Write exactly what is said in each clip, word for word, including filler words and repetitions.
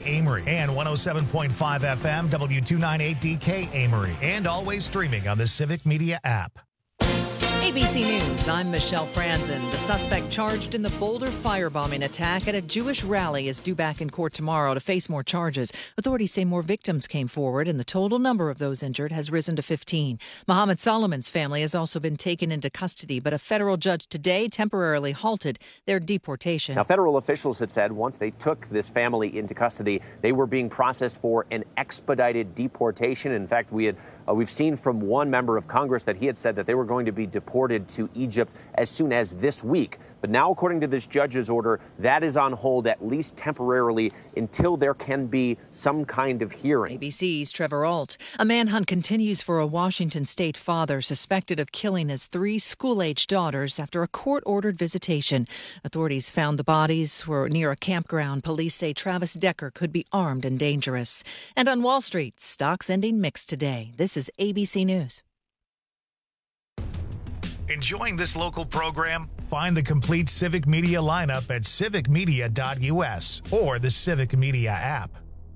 Amory, and one oh seven point five F M W two ninety-eight D K Amory, and always streaming on the Civic Media app. A B C News, I'm Michelle Franzen. The suspect charged in the Boulder firebombing attack at a Jewish rally is due back in court tomorrow to face more charges. Authorities say more victims came forward, and the total number of those injured has risen to fifteen. Mohammed Solomon's family has also been taken into custody, but a federal judge today temporarily halted their deportation. Now, federal officials had said once they took this family into custody, they were being processed for an expedited deportation. In fact, we had uh, we've seen from one member of Congress that he had said that they were going to be deported to Egypt as soon as this week. But now, according to this judge's order, that is on hold at least temporarily until there can be some kind of hearing. A B C's Trevor Ault. A manhunt continues for a Washington state father suspected of killing his three school-age daughters after a court-ordered visitation. Authorities found the bodies were near a campground. Police say Travis Decker could be armed and dangerous. And on Wall Street, stocks ending mixed today. This is A B C News. Enjoying this local program? Find the complete Civic Media lineup at civic media dot U S or the Civic Media app.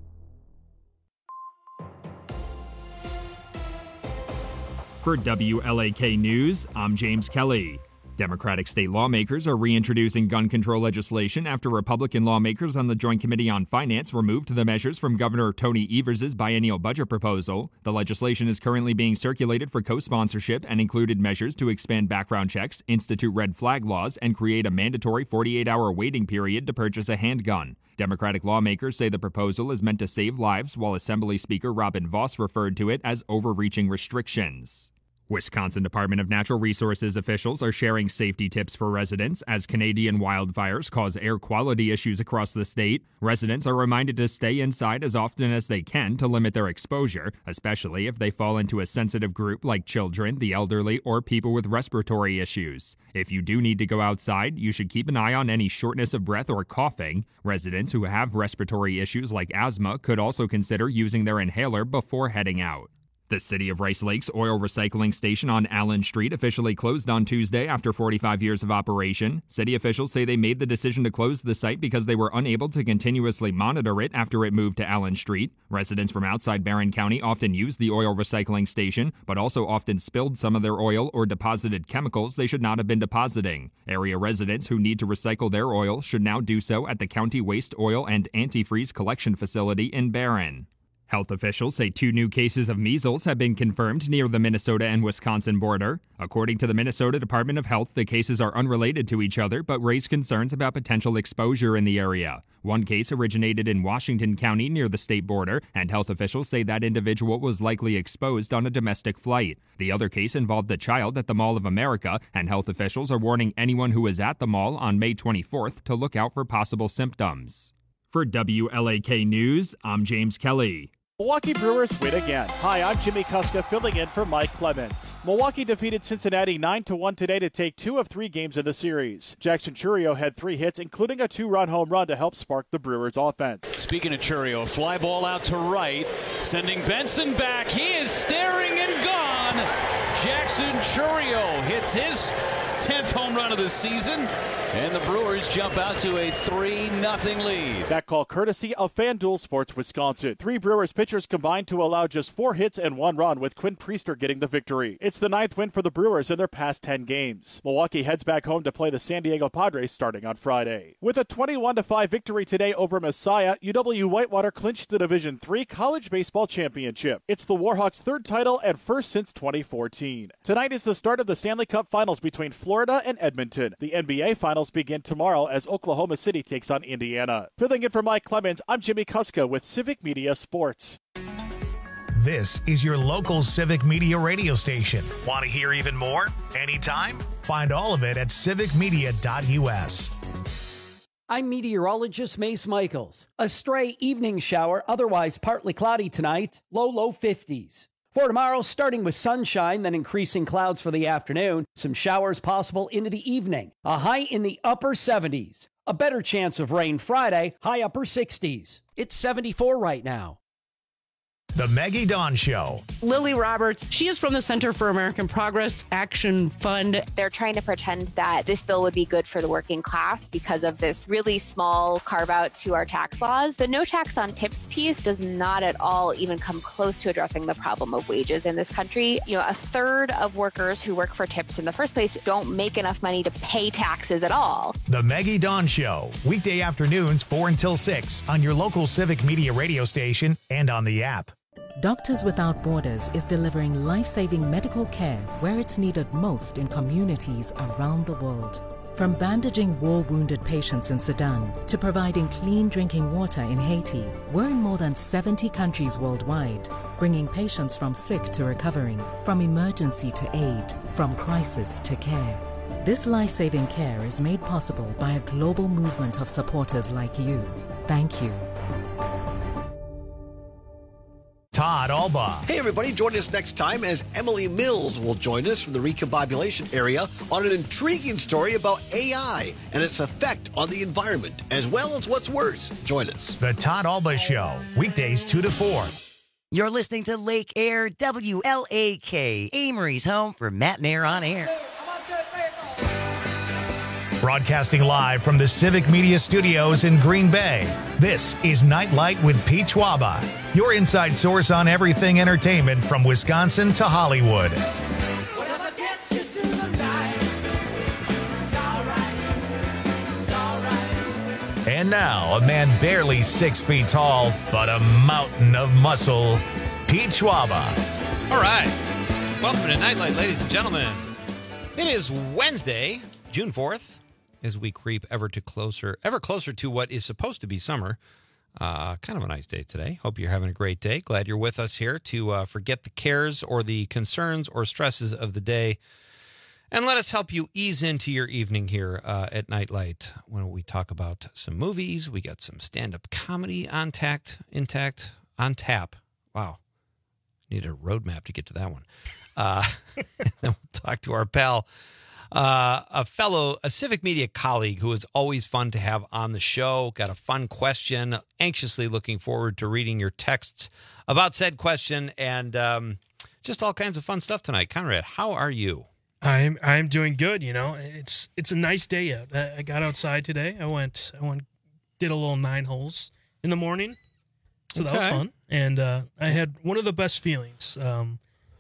For W L A K News, I'm James Kelly. Democratic state lawmakers are reintroducing gun control legislation after Republican lawmakers on the Joint Committee on Finance removed the measures from Governor Tony Evers' biennial budget proposal. The legislation is currently being circulated for co-sponsorship and included measures to expand background checks, institute red flag laws, and create a mandatory forty-eight hour waiting period to purchase a handgun. Democratic lawmakers say the proposal is meant to save lives, while Assembly Speaker Robin Vos referred to it as overreaching restrictions. Wisconsin Department of Natural Resources officials are sharing safety tips for residents as Canadian wildfires cause air quality issues across the state. Residents are reminded to stay inside as often as they can to limit their exposure, especially if they fall into a sensitive group like children, the elderly, or people with respiratory issues. If you do need to go outside, you should keep an eye on any shortness of breath or coughing. Residents who have respiratory issues like asthma could also consider using their inhaler before heading out. The City of Rice Lake's oil recycling station on Allen Street officially closed on Tuesday after forty-five years of operation. City officials say they made the decision to close the site because they were unable to continuously monitor it after it moved to Allen Street. Residents from outside Barron County often use the oil recycling station, but also often spilled some of their oil or deposited chemicals they should not have been depositing. Area residents who need to recycle their oil should now do so at the County Waste Oil and Antifreeze Collection Facility in Barron. Health officials say two new cases of measles have been confirmed near the Minnesota and Wisconsin border. According to the Minnesota Department of Health, the cases are unrelated to each other but raise concerns about potential exposure in the area. One case originated in Washington County near the state border, and health officials say that individual was likely exposed on a domestic flight. The other case involved a child at the Mall of America, and health officials are warning anyone who is at the mall on May twenty-fourth to look out for possible symptoms. For W L A K News, I'm James Kelly. Milwaukee Brewers win again. Hi, I'm Jimmy Kuska filling in for Mike Clemens. Milwaukee defeated Cincinnati nine to one today to take two of three games in the series. Jackson Chourio had three hits, including a two-run home run to help spark the Brewers' offense. Speaking of Chourio, fly ball out to right, sending Benson back. He is staring and gone. Jackson Chourio hits his tenth home run of the season. And the Brewers jump out to a three nothing lead. That call courtesy of FanDuel Sports Wisconsin. Three Brewers pitchers combined to allow just four hits and one run, with Quinn Priester getting the victory. It's the ninth win for the Brewers in their past ten games. Milwaukee heads back home to play the San Diego Padres starting on Friday. With a twenty-one to five victory today over Messiah, U W Whitewater clinched the Division three College Baseball Championship. It's the Warhawks' third title and first since twenty fourteen. Tonight is the start of the Stanley Cup Finals between Florida and Edmonton. The N B A Finals begin tomorrow as Oklahoma City takes on Indiana. Filling in for Mike Clemens, I'm Jimmy Kuska with Civic Media Sports. This is your local Civic Media radio station. Want to hear even more? Anytime? Find all of it at civic media dot U S. I'm meteorologist Mace Michaels. A stray evening shower, otherwise partly cloudy tonight, low, low fifties. For tomorrow, starting with sunshine, then increasing clouds for the afternoon. Some showers possible into the evening. A high in the upper seventies. A better chance of rain Friday, high upper sixties. It's seventy-four right now. The Maggie Dawn Show. Lily Roberts, she is from the Center for American Progress Action Fund. They're trying to pretend that this bill would be good for the working class because of this really small carve out to our tax laws. The no tax on tips piece does not at all even come close to addressing the problem of wages in this country. You know, a third of workers who work for tips in the first place don't make enough money to pay taxes at all. The Maggie Dawn Show. Weekday afternoons, four until six on your local Civic Media radio station and on the app. Doctors Without Borders is delivering life-saving medical care where it's needed most in communities around the world. From bandaging war-wounded patients in Sudan to providing clean drinking water in Haiti, we're in more than seventy countries worldwide, bringing patients from sick to recovering, from emergency to aid, from crisis to care. This life-saving care is made possible by a global movement of supporters like you. Thank you. Todd Albaugh. Hey, everybody, join us next time as Emily Mills will join us from the recombobulation area on an intriguing story about A I and its effect on the environment, as well as what's worse. Join us. The Todd Albaugh Show, weekdays two to four. You're listening to Lake Air W L A K, Amory's home for Matt and Air on Air. Broadcasting live from the Civic Media Studios in Green Bay, this is Nightlight with Pete Schwaba, your inside source on everything entertainment from Wisconsin to Hollywood. And now, a man barely six feet tall, but a mountain of muscle, Pete Schwaba. All right. Welcome to Nightlight, ladies and gentlemen. It is Wednesday, June fourth. As we creep ever to closer, ever closer to what is supposed to be summer. Uh, kind of a nice day today. Hope you're having a great day. Glad you're with us here to uh, forget the cares or the concerns or stresses of the day. And let us help you ease into your evening here uh, at Nightlight when we talk about some movies. We got some stand-up comedy on tact, intact, on tap. Wow. Need a roadmap to get to that one. Uh, and then we'll talk to our pal, Uh, a fellow, a Civic Media colleague who is always fun to have on the show. Got a fun question. Anxiously looking forward to reading your texts about said question and um, just all kinds of fun stuff tonight. Conrad, how are you? I'm I'm doing good. You know, it's it's a nice day out. I, I got outside today. I went I went did a little nine holes in the morning, so that was Okay. fun. And uh, I had one of the best feelings. Um,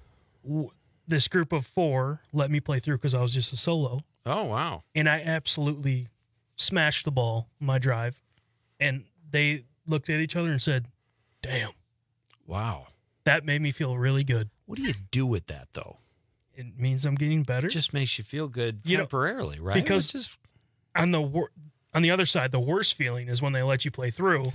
w- This group of four let me play through because I was just a solo. Oh, wow. And I absolutely smashed the ball on my drive. And they looked at each other and said, damn. Wow. That made me feel really good. What do you do with that, though? It means I'm getting better. It just makes you feel good You know, temporarily, right? Because Which is- on the wor- on the other side, the worst feeling is when they let you play through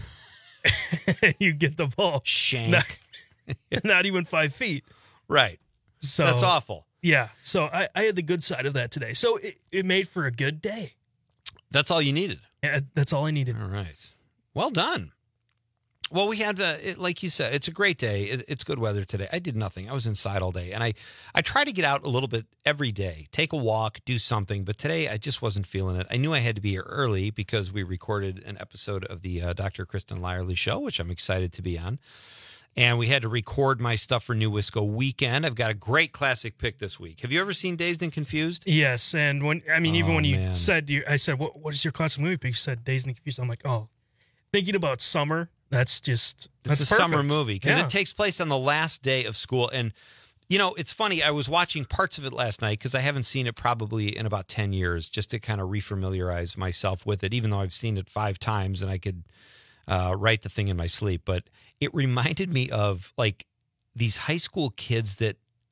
and you get the ball. Shank. Not, not even five feet. Right. So That's awful. Yeah. So I, I had the good side of that today. So it, it made for a good day. That's all you needed. Yeah, that's all I needed. All right. Well done. Well, we had, uh, it, like you said, it's a great day. It, it's good weather today. I did nothing. I was inside all day. And I, I try to get out a little bit every day, take a walk, do something. But today I just wasn't feeling it. I knew I had to be here early because we recorded an episode of the uh, Doctor Kristen Lyerly show, which I'm excited to be on. And we had to record my stuff for New Wisco Weekend. I've got a great classic pick this week. Have you ever seen Dazed and Confused? Yes. And when, I mean, even Oh, when you man. said, you, I said, what, what is your classic movie pick? You said Dazed and Confused. I'm like, oh, thinking about summer. That's just, It's that's a summer perfect. movie because Yeah. it takes place on the last day of school. And, you know, it's funny. I was watching parts of it last night because I haven't seen it probably in about ten years just to kind of refamiliarize myself with it, even though I've seen it five times and I could uh, write the thing in my sleep. But it reminded me of like these high school kids that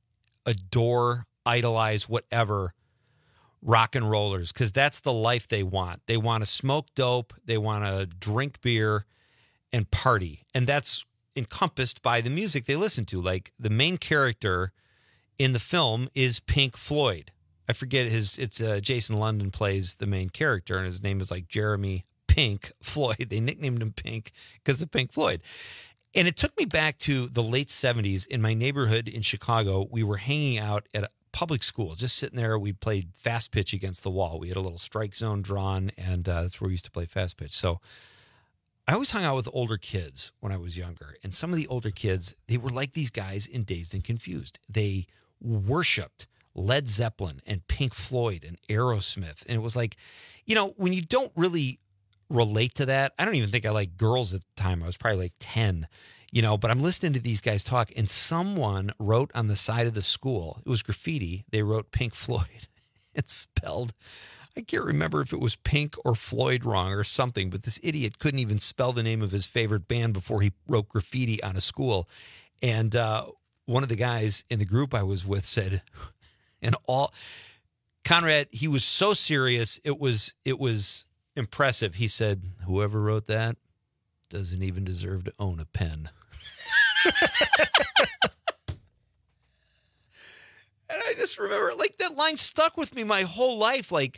adore, idolize, whatever, rock and rollers, because that's the life they want. They want to smoke dope. They want to drink beer and party. And that's encompassed by the music they listen to. Like the main character in the film is Pink Floyd. I forget his, it's uh, Jason London plays the main character and his name is like Jeremy Pink Floyd. They nicknamed him Pink because of Pink Floyd. And it took me back to the late seventies in my neighborhood in Chicago. We were hanging out at a public school, just sitting there. We played fast pitch against the wall. We had a little strike zone drawn, and uh, that's where we used to play fast pitch. So I always hung out with older kids when I was younger, and some of the older kids, they were like these guys in Dazed and Confused. They worshipped Led Zeppelin and Pink Floyd and Aerosmith, and it was like, you know, when you don't really relate to that, I don't even think I liked girls at the time. I was probably like ten, you know, but I'm listening to these guys talk, and someone wrote on the side of the school, it was graffiti, they wrote Pink Floyd. It's spelled, I can't remember if it was Pink or Floyd wrong or something, but this idiot couldn't even spell the name of his favorite band before he wrote graffiti on a school. And uh, one of the guys in the group I was with said, and all, Conrad, he was so serious, it was it was impressive. He said, whoever wrote that doesn't even deserve to own a pen. And I just remember, like, that line stuck with me my whole life. Like,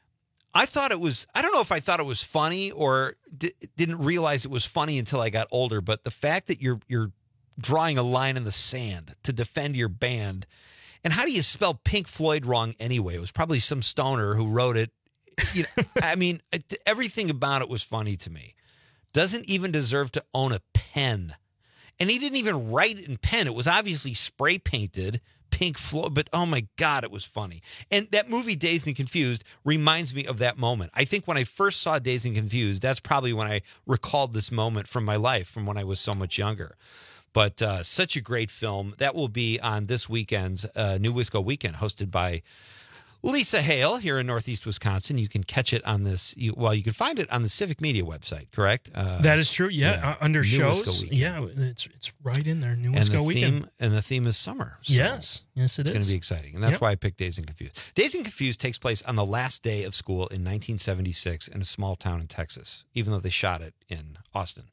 I thought it was, I don't know if I thought it was funny or di- didn't realize it was funny until I got older, but the fact that you're you're drawing a line in the sand to defend your band, and how do you spell Pink Floyd wrong anyway? It was probably some stoner who wrote it. You know, I mean, it, everything about it was funny to me. Doesn't even deserve to own a pen. And he didn't even write it in pen. It was obviously spray painted Pink Floyd, but oh my God, it was funny. And that movie Dazed and Confused reminds me of that moment. I think when I first saw Dazed and Confused, that's probably when I recalled this moment from my life, from when I was so much younger. But uh, such a great film. That will be on this weekend's uh, New Wisco Weekend, hosted by Lisa Hale here in Northeast Wisconsin. You can catch it on this, you, well, you can find it on the Civic Media website, correct? Uh, that is true, yeah. yeah. Uh, under New shows, yeah, it's it's right in there, New Wisco Weekend. Theme, and the theme is summer. So yes, yes it it's is. It's going to be exciting, and that's yep. why I picked Dazed and Confused. Dazed and Confused takes place on the last day of school in nineteen seventy-six in a small town in Texas, even though they shot it in Austin.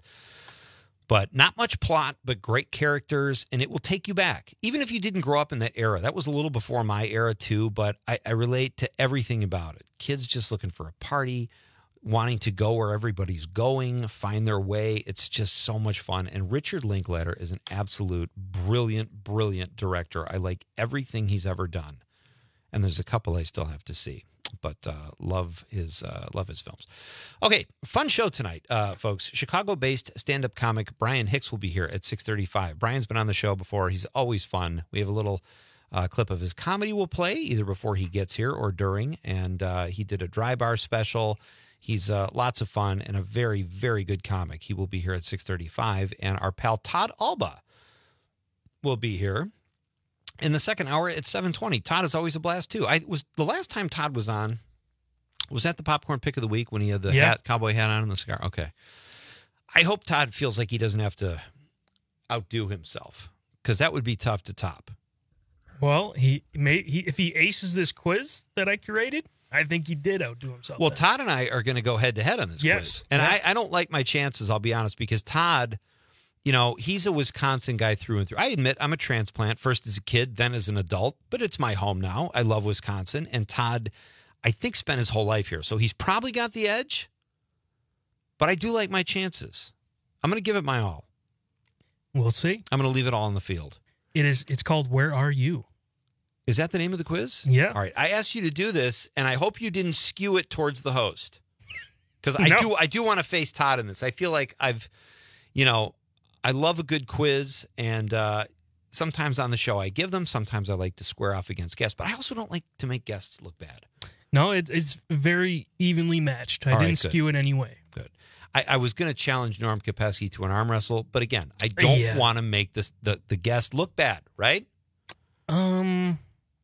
But not much plot, but great characters, and it will take you back. Even if you didn't grow up in that era. That was a little before my era, too, but I, I relate to everything about it. Kids just looking for a party, wanting to go where everybody's going, find their way. It's just so much fun. And Richard Linklater is an absolute brilliant, brilliant director. I like everything he's ever done. And there's a couple I still have to see. But uh, love his uh, love his films. Okay, fun show tonight, uh, folks. Chicago-based stand-up comic Brian Hicks will be here at six thirty-five. Brian's been on the show before. He's always fun. We have a little uh, clip of his comedy we'll play either before he gets here or during. And uh, he did a dry bar special. He's uh, lots of fun and a very, very good comic. He will be here at six thirty-five. And our pal Todd Alba will be here in the second hour at seven twenty. Todd is always a blast, too. I was the last time Todd was on, was that the popcorn pick of the week when he had the yeah. hat, cowboy hat on and the cigar? Okay. I hope Todd feels like he doesn't have to outdo himself, because that would be tough to top. Well, he may he if he aces this quiz that I curated, I think he did outdo himself. Well, then. Todd and I are going to go head-to-head on this yes. quiz. And yeah. I, I don't like my chances, I'll be honest, because Todd... You know, he's a Wisconsin guy through and through. I admit I'm a transplant, first as a kid, then as an adult, but it's my home now. I love Wisconsin. And Todd, I think, spent his whole life here. So he's probably got the edge, but I do like my chances. I'm going to give it my all. We'll see. I'm going to leave it all on the field. It is. It's called Where Are You? Is that the name of the quiz? Yeah. All right. I asked you to do this, and I hope you didn't skew it towards the host. Because I No. do I do want to face Todd in this. I feel like I've, you know... I love a good quiz, and uh, sometimes on the show I give them. Sometimes I like to square off against guests, but I also don't like to make guests look bad. No, it, it's very evenly matched. I All didn't right, good. skew it any way. Good. I, I was going to challenge Norm Kopecky to an arm wrestle, but again, I don't Yeah. want to make this the, the guest look bad, right? Um,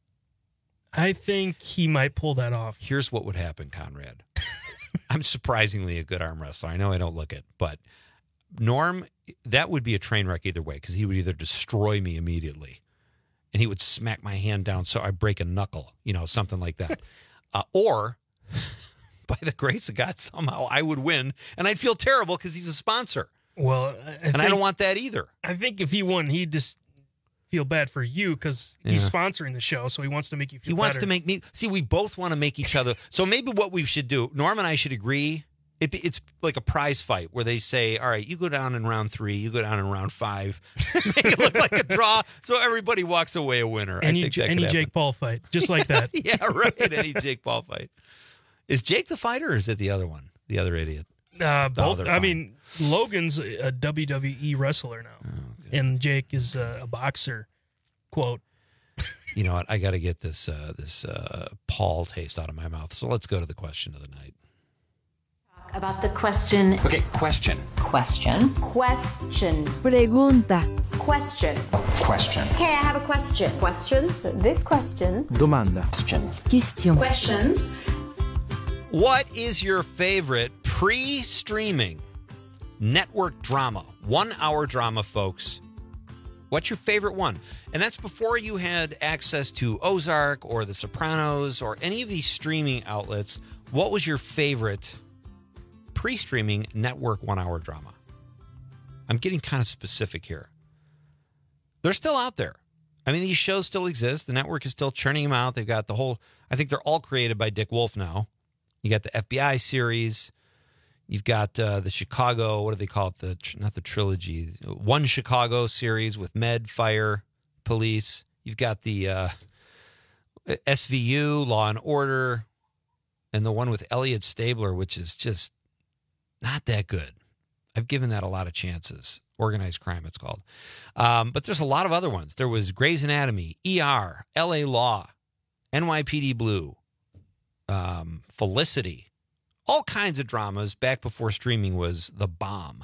I think he might pull that off. Here's what would happen, Conrad. I'm surprisingly a good arm wrestler. I know I don't look it, but Norm, that would be a train wreck either way, because he would either destroy me immediately and he would smack my hand down so I break a knuckle, you know, something like that. uh, or, by the grace of God, somehow I would win and I'd feel terrible because he's a sponsor. Well, I, I and think, I don't want that either. I think if he won, he'd just feel bad for you because he's Yeah. sponsoring the show, so he wants to make you feel He wants better. to make me, see, we both want to make each other. So maybe what we should do, Norm and I should agree. It, it's like a prize fight where they say, all right, you go down in round three, you go down in round five, make it look like a draw, so everybody walks away a winner. Any, I think that could any happen. Jake Paul fight, just like that. Yeah, right. Any Jake Paul fight. Is Jake the fighter or is it the other one? The other idiot? Uh, both. they're I fine. mean, Logan's a W W E wrestler now, Oh, okay. and Jake is a, a boxer. Quote. You know what? I got to get this uh, this uh, Paul taste out of my mouth. So let's go to the question of the night. About the question. Okay, question. Question. Question. Pregunta. Question. Question. Hey, I have a question. Questions? This question. Domanda. Question. Question. Questions. What is your favorite pre-streaming network drama? One-hour drama, folks. What's your favorite one? And that's before you had access to Ozark or The Sopranos or any of these streaming outlets. What was your favorite pre-streaming network one-hour drama? I'm getting kind of specific here. They're still out there. I mean, these shows still exist. The network is still churning them out. They've got the whole, I think they're all created by Dick Wolf now. You got the F B I series. You've got uh, the Chicago, what do they call it? The not the trilogy. One Chicago series with Med, Fire, Police. You've got the uh, S V U, Law and Order, and the one with Elliot Stabler, which is just not that good. I've given that a lot of chances. Organized Crime, it's called. Um, but there's a lot of other ones. There was Grey's Anatomy, E R, L A Law, N Y P D Blue, um, Felicity. All kinds of dramas back before streaming was the bomb.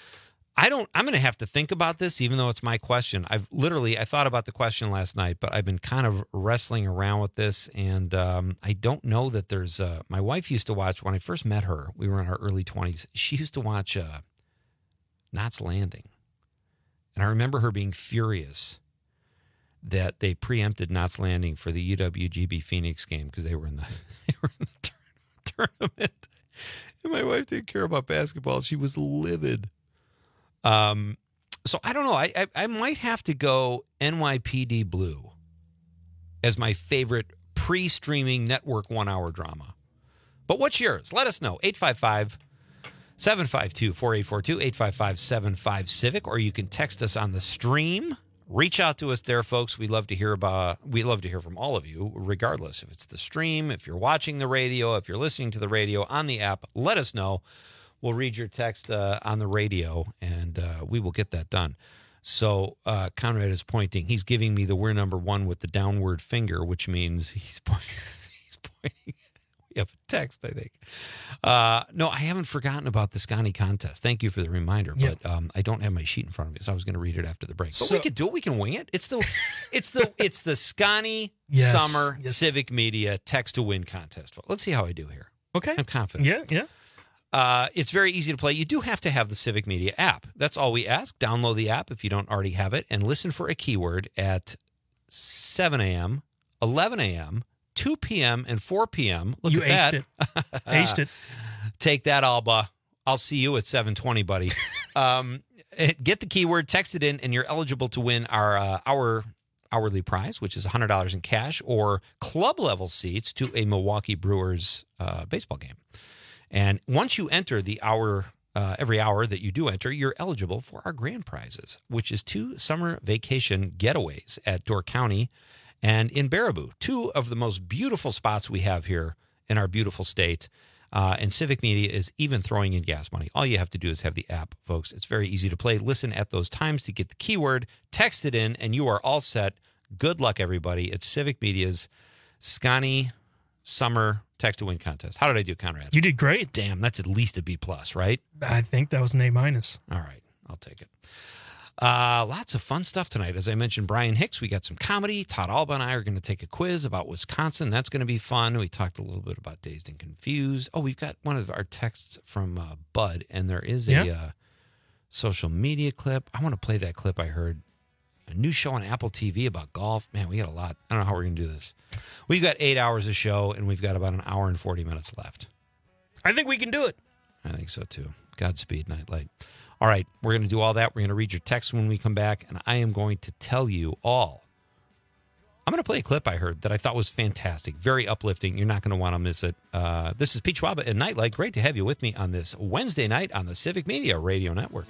I don't, I'm going to have to think about this, even though it's my question. I've literally, I thought about the question last night, but I've been kind of wrestling around with this. And um, I don't know that there's, uh, my wife used to watch, when I first met her, we were in our early twenties. She used to watch uh, Knots Landing. And I remember her being furious that they preempted Knots Landing for the U W G B Phoenix game because they were in the, they were in the tournament. And my wife didn't care about basketball. She was livid. Um, so I don't know. I, I I might have to go N Y P D Blue as my favorite pre-streaming network one-hour drama. But what's yours? Let us know. eight five five, seven five two, four eight four two, eight five five, seven five, Civic, or you can text us on the stream. Reach out to us there, folks. We love to hear about. We love to hear from all of you, regardless if it's the stream, if you're watching the radio, if you're listening to the radio on the app. Let us know. We'll read your text uh, on the radio, and uh, we will get that done. So uh, Conrad is pointing. He's giving me the "we're number one" with the downward finger, which means he's pointing. He's pointing. We have a text, I think. Uh, no, I haven't forgotten about the Scotty contest. Thank you for the reminder, Yeah. but um, I don't have my sheet in front of me, so I was going to read it after the break. But So- we could do it. We can wing it. It's the, it's the, it's the Scotty Yes, Summer yes. Civic Media Text to Win contest. Let's see how I do here. Okay. I'm confident. Yeah, yeah. Uh, it's very easy to play. You do have to have the Civic Media app. That's all we ask. Download the app if you don't already have it, and listen for a keyword at seven a.m., eleven a.m., two p.m., and four p.m. Look You at aced that. it. Aced it. Take that, Alba. I'll see you at seven twenty, buddy. um, get the keyword, text it in, and you're eligible to win our uh, our hourly prize, which is one hundred dollars in cash or club-level seats to a Milwaukee Brewers uh, baseball game. And once you enter the hour, uh, every hour that you do enter, you're eligible for our grand prizes, which is two summer vacation getaways at Door County and in Baraboo, two of the most beautiful spots we have here in our beautiful state. Uh, and Civic Media is even throwing in gas money. All you have to do is have the app, folks. It's very easy to play. Listen at those times to get the keyword, text it in, and you are all set. Good luck, everybody. It's Civic Media's Scotty Summer Text to Win contest. How did I do, Conrad? You did great. Damn, that's at least a B plus, right? I think that was an A minus. All right, I'll take it. Uh, lots of fun stuff tonight. As I mentioned, Brian Hicks, we got some comedy. Todd Alba and I are going to take a quiz about Wisconsin. That's going to be fun. We talked a little bit about Dazed and Confused. Oh, we've got one of our texts from uh, Bud, and there is a Yeah. uh, social media clip. I want to play that clip I heard. A new show on Apple T V about golf. Man, we got a lot. I don't know how we're going to do this. We've got eight hours of show, and we've got about an hour and forty minutes left. I think we can do it. I think so, too. Godspeed, Nightlight. All right, we're going to do all that. We're going to read your text when we come back, and I am going to tell you all. I'm going to play a clip I heard that I thought was fantastic, very uplifting. You're not going to want to miss it. Uh, this is Pete Schwaba and Nightlight. Great to have you with me on this Wednesday night on the Civic Media Radio Network.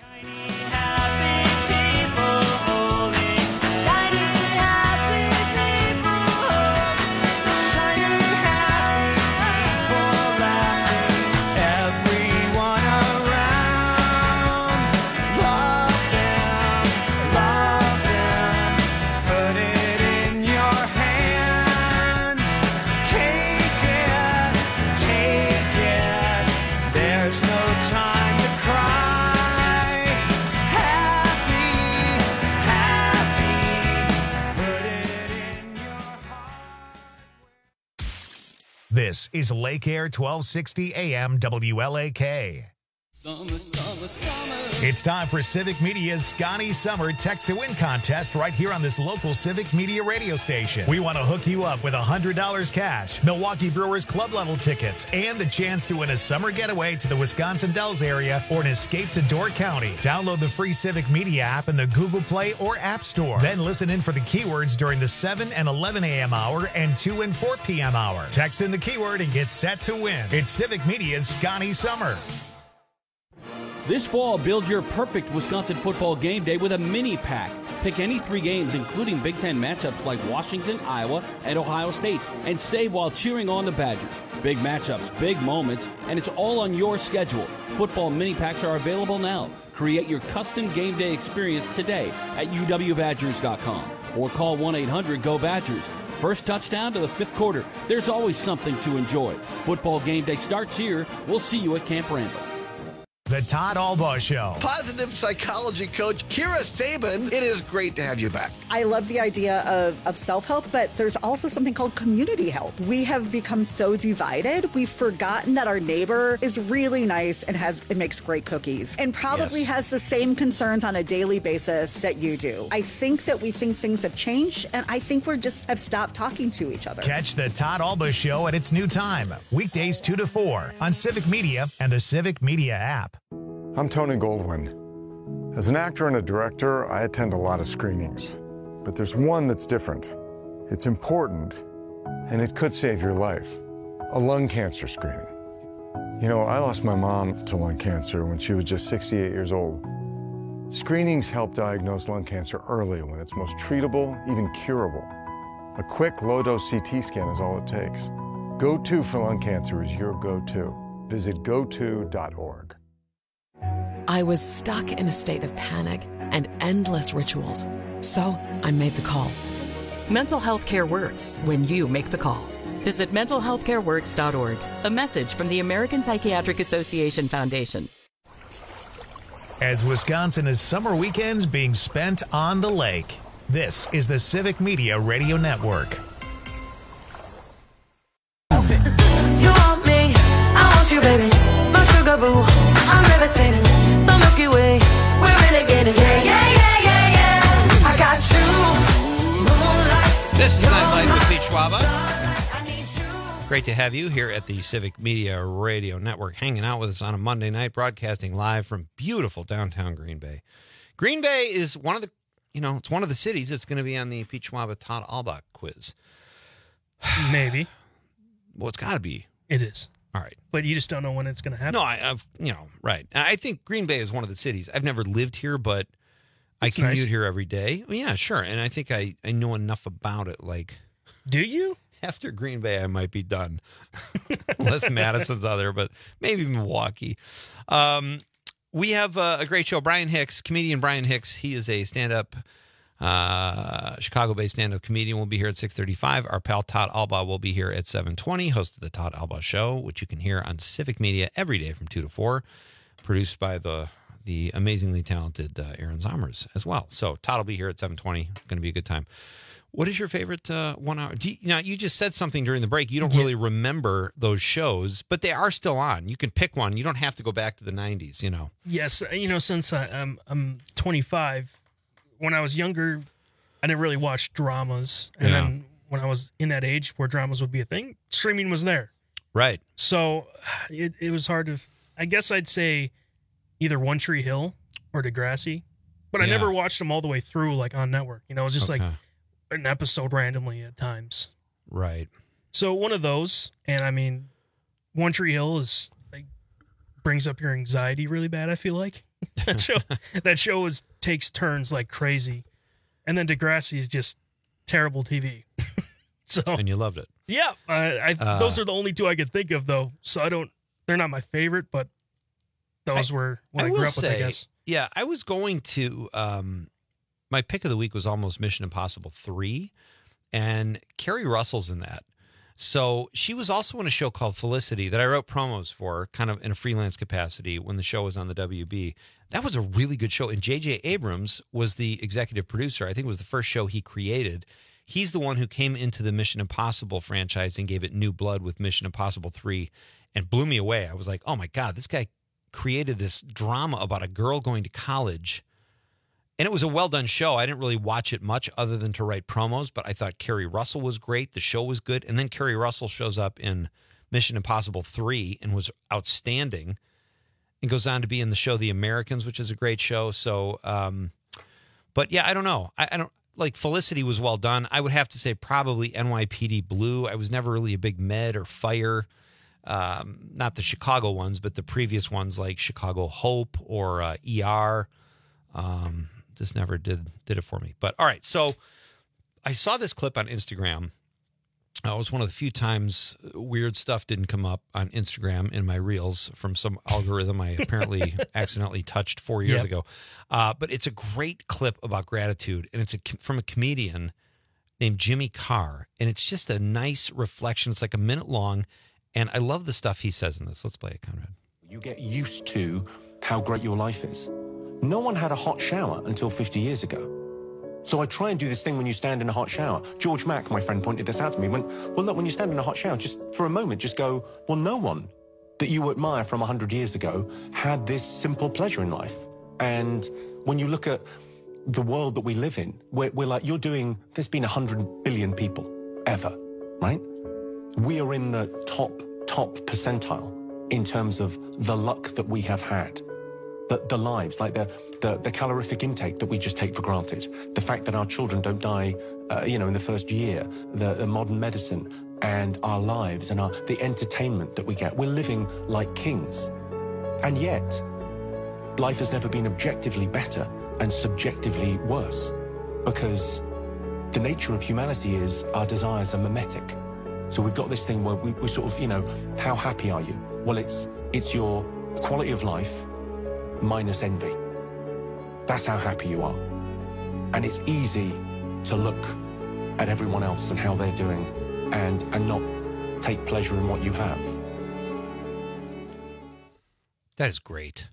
Every one of This is Lake Air twelve sixty A M W L A K. Summer, summer, summer. It's time for Civic Media's Scotty Summer Text to Win contest right here on this local Civic Media radio station. We want to hook you up with one hundred dollars cash, Milwaukee Brewers club level tickets, and the chance to win a summer getaway to the Wisconsin Dells area or an escape to Door County. Download the free Civic Media app in the Google Play or App Store. Then listen in for the keywords during the seven and eleven a m hour and two and four p m hour. Text in the keyword and get set to win. It's Civic Media's Scotty Summer. This fall, build your perfect Wisconsin football game day with a mini pack. Pick any three games, including Big Ten matchups like Washington, Iowa, and Ohio State, and save while cheering on the Badgers. Big matchups, big moments, and it's all on your schedule. Football mini packs are available now. Create your custom game day experience today at U W Badgers dot com or call one eight hundred go Badgers. First touchdown to the fifth quarter. There's always something to enjoy. Football game day starts here. We'll see you at Camp Randall. The Todd Albaugh Show. Positive psychology coach Kira Saban, it is great to have you back. I love the idea of, of self-help, but there's also something called community help. We have become so divided, we've forgotten that our neighbor is really nice and has and makes great cookies and probably yes. has the same concerns on a daily basis that you do. I think that we think things have changed, and I think we're just have stopped talking to each other. Catch the Todd Albaugh Show at its new time, weekdays two to four on Civic Media and the Civic Media app. I'm Tony Goldwyn. As an actor and a director, I attend a lot of screenings. But there's one that's different. It's important, and it could save your life. A lung cancer screening. You know, I lost my mom to lung cancer when she was just sixty-eight years old. Screenings help diagnose lung cancer early when it's most treatable, even curable. A quick, low-dose C T scan is all it takes. Go To for lung cancer is your go-to. Visit go to dot org. I was stuck in a state of panic and endless rituals. So I made the call. Mental health care works when you make the call. Visit mental health care works dot org. A message from the American Psychiatric Association Foundation. As Wisconsin is summer weekends being spent on the lake, this is the Civic Media Radio Network. You want me, I want you, baby. My sugar boo, I'm levitating. The Milky Way, we're renegading. Yeah, yeah, yeah, yeah, yeah. I got you, moonlight. This is Nightlight with Pete Schwaba. Great to have you here at the Civic Media Radio Network, hanging out with us on a Monday night, broadcasting live from beautiful downtown Green Bay. Green Bay is one of the, you know, it's one of the cities that's going to be on the Pete Schwaba Todd Albaugh quiz. Maybe. Well, it's got to be. It is. All right. But you just don't know when it's going to happen. No, I, I've, you know, right. I think Green Bay is one of the cities. I've never lived here, but I It's commute nice. here every day. Well, yeah, sure. And I think I, I know enough about it. Like, do you? After Green Bay, I might be done. Unless Madison's out there, but maybe Milwaukee. Um, we have a, a great show. Brian Hicks, comedian Brian Hicks. He is a stand-up, uh, Chicago-based stand-up comedian. Will be here at six thirty-five. Our pal Todd Albaugh will be here at seven twenty. Host of the Todd Albaugh Show, which you can hear on Civic Media every day from two to four. Produced by the the amazingly talented uh, Aaron Zomers as well. So Todd will be here at seven twenty. Going to be a good time. What is your favorite uh, one hour? Do you, now, you just said something during the break. You don't really remember those shows, but they are still on. You can pick one. You don't have to go back to the nineties, you know. Yes, you know, since I, I'm I'm twenty-five, when I was younger, I didn't really watch dramas, and Yeah. then when I was in that age where dramas would be a thing, streaming was there. Right. So it it was hard to. I guess I'd say either One Tree Hill or Degrassi, but I Yeah. never watched them all the way through, like on network. You know, it was just like Okay. an episode randomly at times. Right. So one of those, and I mean, One Tree Hill is like brings up your anxiety really bad. I feel like that show that show is takes turns like crazy, and then Degrassi is just terrible T V. So And you loved it. yeah, I, I Uh, those are the only two I could think of though. So I don't. They're not my favorite, but those I- were what I, will grew up say, with. I guess. Yeah, I was going to. Um, my pick of the week was almost Mission Impossible three, and Carrie Russell's in that. So she was also in a show called Felicity that I wrote promos for, kind of in a freelance capacity when the show was on the W B. That was a really good show, and J J Abrams was the executive producer. I think it was the first show he created. he's the one who came into the Mission Impossible franchise and gave it new blood with Mission Impossible three and blew me away. I was like, oh my God, this guy created this drama about a girl going to college. And it was a well-done show. I didn't really watch it much other than to write promos, but I thought Kerry Russell was great. The show was good. And then Kerry Russell shows up in Mission Impossible three and was outstanding and goes on to be in the show The Americans, which is a great show. So, um, but yeah, I don't know. I, I don't like Felicity was well done. I would have to say probably N Y P D Blue. I was never really a big Med or Fire. Um, not the Chicago ones, but the previous ones like Chicago Hope or uh, E R. Um, just never did did it for me. But all right, so I saw this clip on Instagram. Uh, it was one of the few times weird stuff didn't come up on Instagram in my reels from some algorithm I apparently accidentally touched four years Yep. ago. Uh, but it's a great clip about gratitude, and it's a, from a comedian named Jimmy Carr, and it's just a nice reflection. It's like a minute long, and I love the stuff he says in this. Let's play it, Conrad. You get used to how great your life is. No one had a hot shower until fifty years ago. So I try and do this thing when you stand in a hot shower. George Mack, my friend, pointed this out to me. Went, well, look, when you stand in a hot shower, just for a moment, just go, well, no one that you admire from one hundred years ago had this simple pleasure in life. And when you look at the world that we live in, we're, we're like, you're doing, there's been one hundred billion people ever, right? We are in the top, top percentile in terms of the luck that we have had. The, the lives, like the, the the calorific intake that we just take for granted, the fact that our children don't die, uh, you know, in the first year, the, the modern medicine and our lives and our the entertainment that we get. We're living like kings. And yet, life has never been objectively better and subjectively worse, because the nature of humanity is our desires are mimetic. So we've got this thing where we, we sort of, you know, how happy are you? Well, it's it's your quality of life minus envy. That's how happy you are. And it's easy to look at everyone else and how they're doing and, and not take pleasure in what you have. That is great.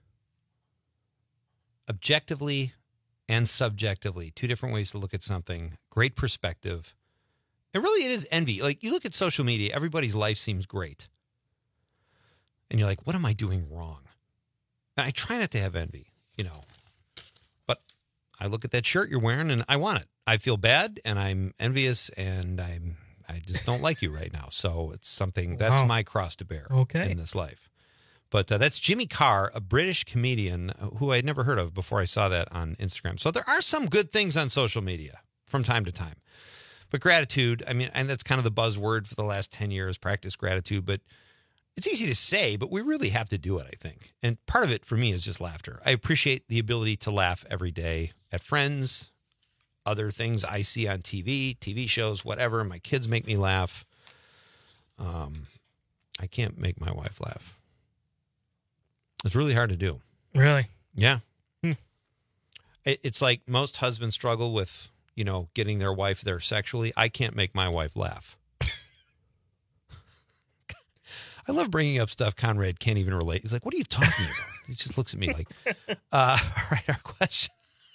Objectively and subjectively, two different ways to look at something. Great perspective. And really it is envy. Like you look at social media, everybody's life seems great. And you're like, what am I doing wrong? And I try not to have envy, you know, but I look at that shirt you're wearing and I want it. I feel bad and I'm envious and I'm, I just don't like you right now. So it's something that's Wow. my cross to bear Okay. in this life. But uh, that's Jimmy Carr, a British comedian who I'd never heard of before I saw that on Instagram. So there are some good things on social media from time to time. But gratitude, I mean, and that's kind of the buzzword for the last ten years, practice gratitude. But it's easy to say, but we really have to do it, I think. And part of it for me is just laughter. I appreciate the ability to laugh every day at friends, other things I see on T V, T V shows, whatever. My kids make me laugh. Um, I can't make my wife laugh. It's really hard to do. Really? Yeah. Hmm. It, it's like most husbands struggle with, you know, getting their wife there sexually. I can't make my wife laugh. I love bringing up stuff Conrad can't even relate. He's like, what are you talking about? He just looks at me like, uh, all right, our question.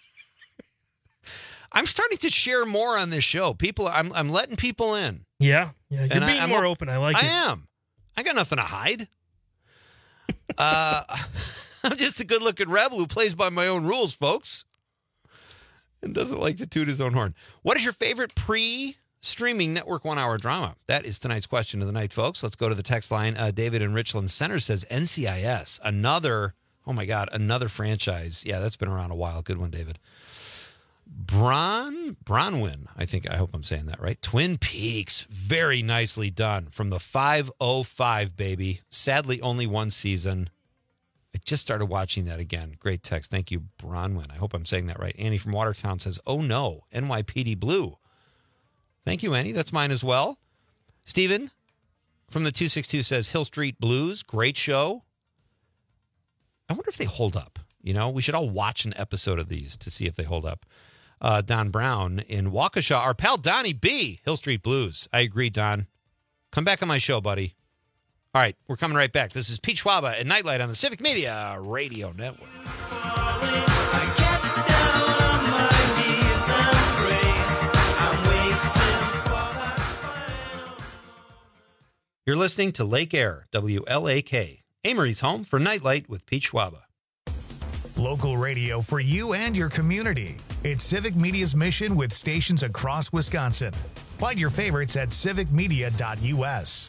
I'm starting to share more on this show. People, I'm I'm letting people in. Yeah. Yeah. You're And I- being I'm more a- open. I like I it. am. I got nothing to hide. uh, I'm just a good-looking rebel who plays by my own rules, folks, and doesn't like to toot his own horn. What is your favorite pre-streaming Network one-hour drama? That is tonight's question of the night, folks. Let's go to the text line. Uh, David in Richland Center says N C I S, another, oh my God, another franchise. Yeah, that's been around a while. Good one, David. Bron Bronwyn, I think, I hope I'm saying that right. Twin Peaks, very nicely done from the five oh five, baby. Sadly, only one season. I just started watching that again. Great text. Thank you, Bronwyn. I hope I'm saying that right. Annie from Watertown says, oh no, N Y P D Blue. Thank you, Annie. That's mine as well. Steven from the two six two says Hill Street Blues, great show. I wonder if they hold up. You know, we should all watch an episode of these to see if they hold up. Uh, Don Brown in Waukesha, our pal Donnie B, Hill Street Blues. I agree, Don. Come back on my show, buddy. All right, we're coming right back. This is Pete Schwaba at Nightlight on the Civic Media Radio Network. I get down on my knees and pray. I'm waiting You're listening to Lake Air, W L A K, Amory's home for Nightlight with Pete Schwaba. Local radio for you and your community. It's Civic Media's mission with stations across Wisconsin. Find your favorites at civic media dot U S.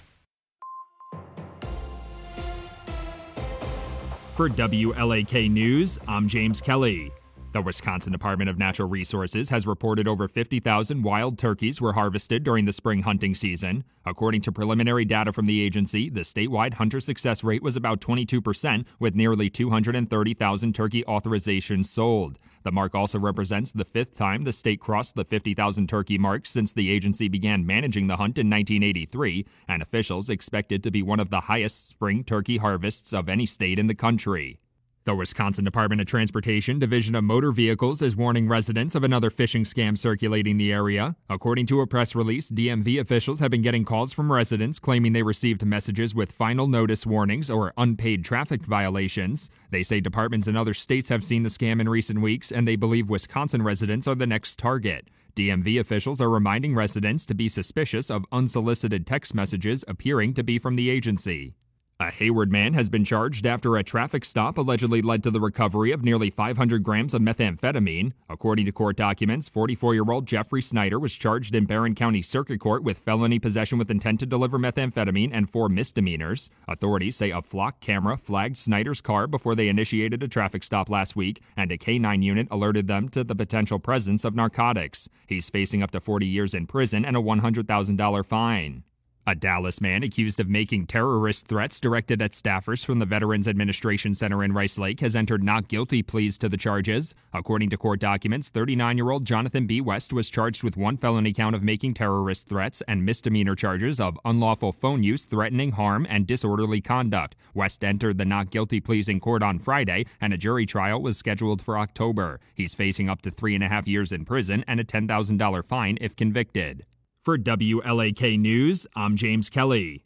For W L A K News, I'm James Kelly. The Wisconsin Department of Natural Resources has reported over fifty thousand wild turkeys were harvested during the spring hunting season. According to preliminary data from the agency, the statewide hunter success rate was about twenty-two percent, with nearly two hundred thirty thousand turkey authorizations sold. The mark also represents the fifth time the state crossed the fifty thousand turkey mark since the agency began managing the hunt in nineteen eighty-three, and officials expect it to be one of the highest spring turkey harvests of any state in the country. The Wisconsin Department of Transportation Division of Motor Vehicles is warning residents of another phishing scam circulating the area. According to a press release, D M V officials have been getting calls from residents claiming they received messages with final notice warnings or unpaid traffic violations. They say departments in other states have seen the scam in recent weeks, and they believe Wisconsin residents are the next target. D M V officials are reminding residents to be suspicious of unsolicited text messages appearing to be from the agency. A Hayward man has been charged after a traffic stop allegedly led to the recovery of nearly five hundred grams of methamphetamine. According to court documents, forty-four-year-old Jeffrey Snyder was charged in Barron County Circuit Court with felony possession with intent to deliver methamphetamine and four misdemeanors. Authorities say a flock camera flagged Snyder's car before they initiated a traffic stop last week, and a K nine unit alerted them to the potential presence of narcotics. He's facing up to forty years in prison and a one hundred thousand dollars fine. A Dallas man accused of making terrorist threats directed at staffers from the Veterans Administration Center in Rice Lake has entered not guilty pleas to the charges. According to court documents, thirty-nine-year-old Jonathan B. West was charged with one felony count of making terrorist threats and misdemeanor charges of unlawful phone use, threatening harm, and disorderly conduct. West entered the not guilty pleas in court on Friday, and a jury trial was scheduled for October. He's facing up to three and a half years in prison and a ten thousand dollars fine if convicted. For W L A K News, I'm James Kelly.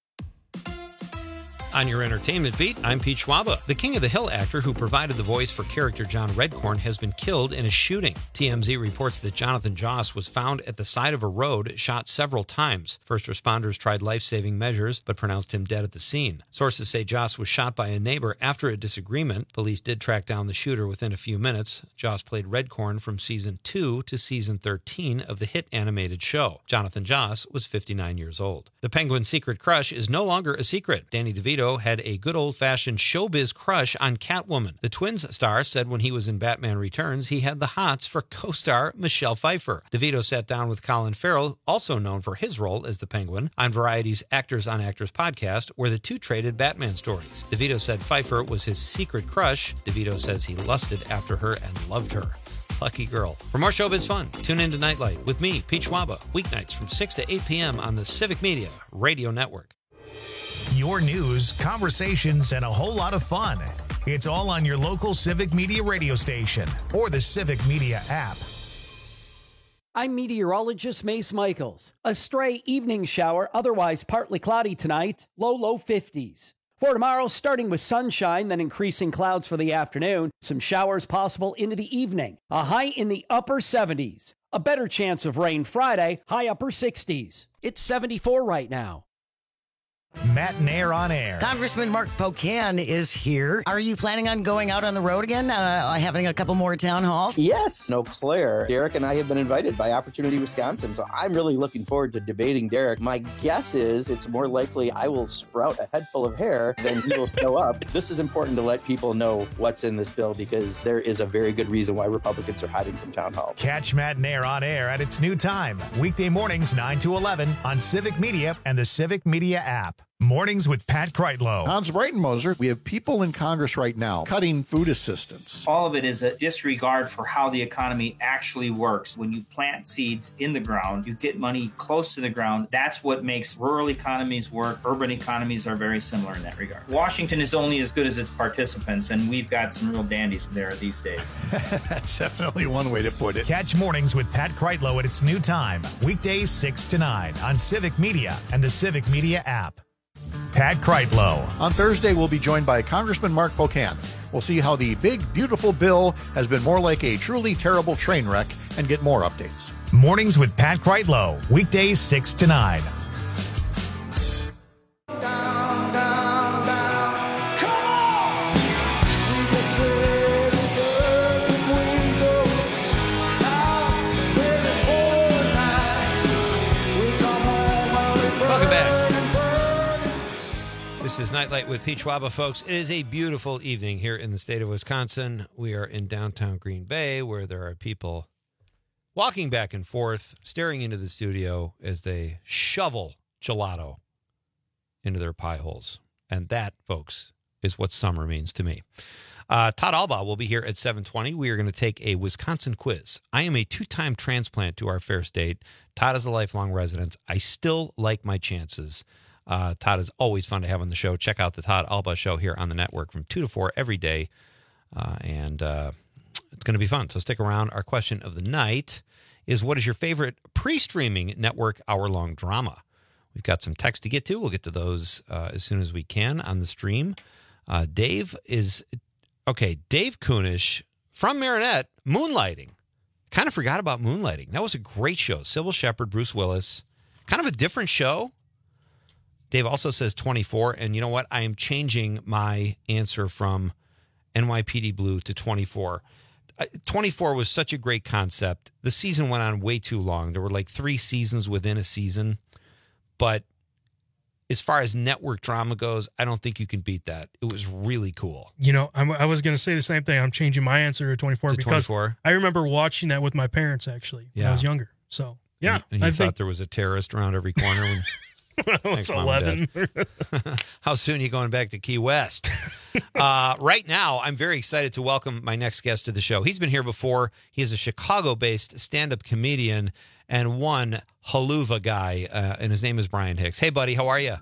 On your entertainment beat, I'm Pete Schwaba. The King of the Hill actor who provided the voice for character John Redcorn has been killed in a shooting. T M Z reports that Jonathan Joss was found at the side of a road, shot several times. First responders tried life-saving measures, but pronounced him dead at the scene. Sources say Joss was shot by a neighbor after a disagreement. Police did track down the shooter within a few minutes. Joss played Redcorn from season two to season thirteen of the hit animated show. Jonathan Joss was fifty-nine years old. The Penguin's secret crush is no longer a secret. Danny DeVito had a good old-fashioned showbiz crush on Catwoman. The Twins star said when he was in Batman Returns, he had the hots for co-star Michelle Pfeiffer. DeVito sat down with Colin Farrell, also known for his role as the Penguin, on Variety's Actors on Actors podcast, where the two traded Batman stories. DeVito said Pfeiffer was his secret crush. DeVito says he lusted after her and loved her. Lucky girl. For more showbiz fun, tune in to Nightlight with me, Pete Schwaba, weeknights from six to eight p.m. on the Civic Media Radio Network. Your news, conversations, and a whole lot of fun. It's all on your local Civic Media radio station or the Civic Media app. I'm meteorologist Mace Michaels. A stray evening shower, otherwise partly cloudy tonight, low, low fifties. For tomorrow, starting with sunshine, then increasing clouds for the afternoon, some showers possible into the evening. A high in the upper seventies. A better chance of rain Friday, high upper sixties. It's seventy-four right now. Matt Nair on air. Congressman Mark Pocan is here. Are you planning on going out on the road again, uh, having a couple more town halls? Yes. Eau Claire. Derek and I have been invited by Opportunity Wisconsin, so I'm really looking forward to debating Derek. My guess is it's more likely I will sprout a head full of hair than he will show up. This is important to let people know what's in this bill because there is a very good reason why Republicans are hiding from town halls. Catch Matt Nair on air at its new time, weekday mornings nine to eleven on Civic Media and the Civic Media app. Mornings with Pat Kreitlow. Hans Breitenmoser, we have people in Congress right now cutting food assistance. All of it is a disregard for how the economy actually works. When you plant seeds in the ground, you get money close to the ground. That's what makes rural economies work. Urban economies are very similar in that regard. Washington is only as good as its participants, and we've got some real dandies there these days. That's definitely one way to put it. Catch Mornings with Pat Kreitlow at its new time, weekdays six to nine on Civic Media and the Civic Media app. Pat Kreitlow. On Thursday, we'll be joined by Congressman Mark Pocan. We'll see how the big, beautiful bill has been more like a truly terrible train wreck and get more updates. Mornings with Pat Kreitlow, weekdays six to nine. This is Nightlight with Pete Schwaba, folks. It is a beautiful evening here in the state of Wisconsin. We are in downtown Green Bay, where there are people walking back and forth, staring into the studio as they shovel gelato into their pie holes. And that, folks, is what summer means to me. Uh, Todd Albaugh will be here at seven twenty. We are going to take a Wisconsin quiz. I am a two-time transplant to our fair state. Todd is a lifelong resident. I still like my chances. Uh, Todd is always fun to have on the show. Check out the Todd Albaugh Show here on the network from two to four every day. Uh, and uh, it's going to be fun. So stick around. Our question of the night is, what is your favorite pre-streaming network hour-long drama? We've got some text to get to. We'll get to those uh, as soon as we can on the stream. Uh, Dave is... Okay, Dave Kunish from Marinette, Moonlighting. Kind of forgot about Moonlighting. That was a great show. Sybil Shepherd, Bruce Willis. Kind of a different show. Dave also says twenty-four, and you know what? I am changing my answer from N Y P D Blue to twenty-four. twenty-four was such a great concept. The season went on way too long. There were like three seasons within a season. But as far as network drama goes, I don't think you can beat that. It was really cool. You know, I'm, I was going to say the same thing. I'm changing my answer to twenty-four To because twenty-four? I remember watching that with my parents, actually, when Yeah. I was younger. So, yeah. And you, and you I thought think there was a terrorist around every corner when, when I was Thanks, Mom and eleven. Dad. How soon are you going back to Key West? uh, right now, I'm very excited to welcome my next guest to the show. He's been here before. He is a Chicago-based stand-up comedian and one haluva guy, uh, and his name is Brian Hicks. Hey, buddy, how are you?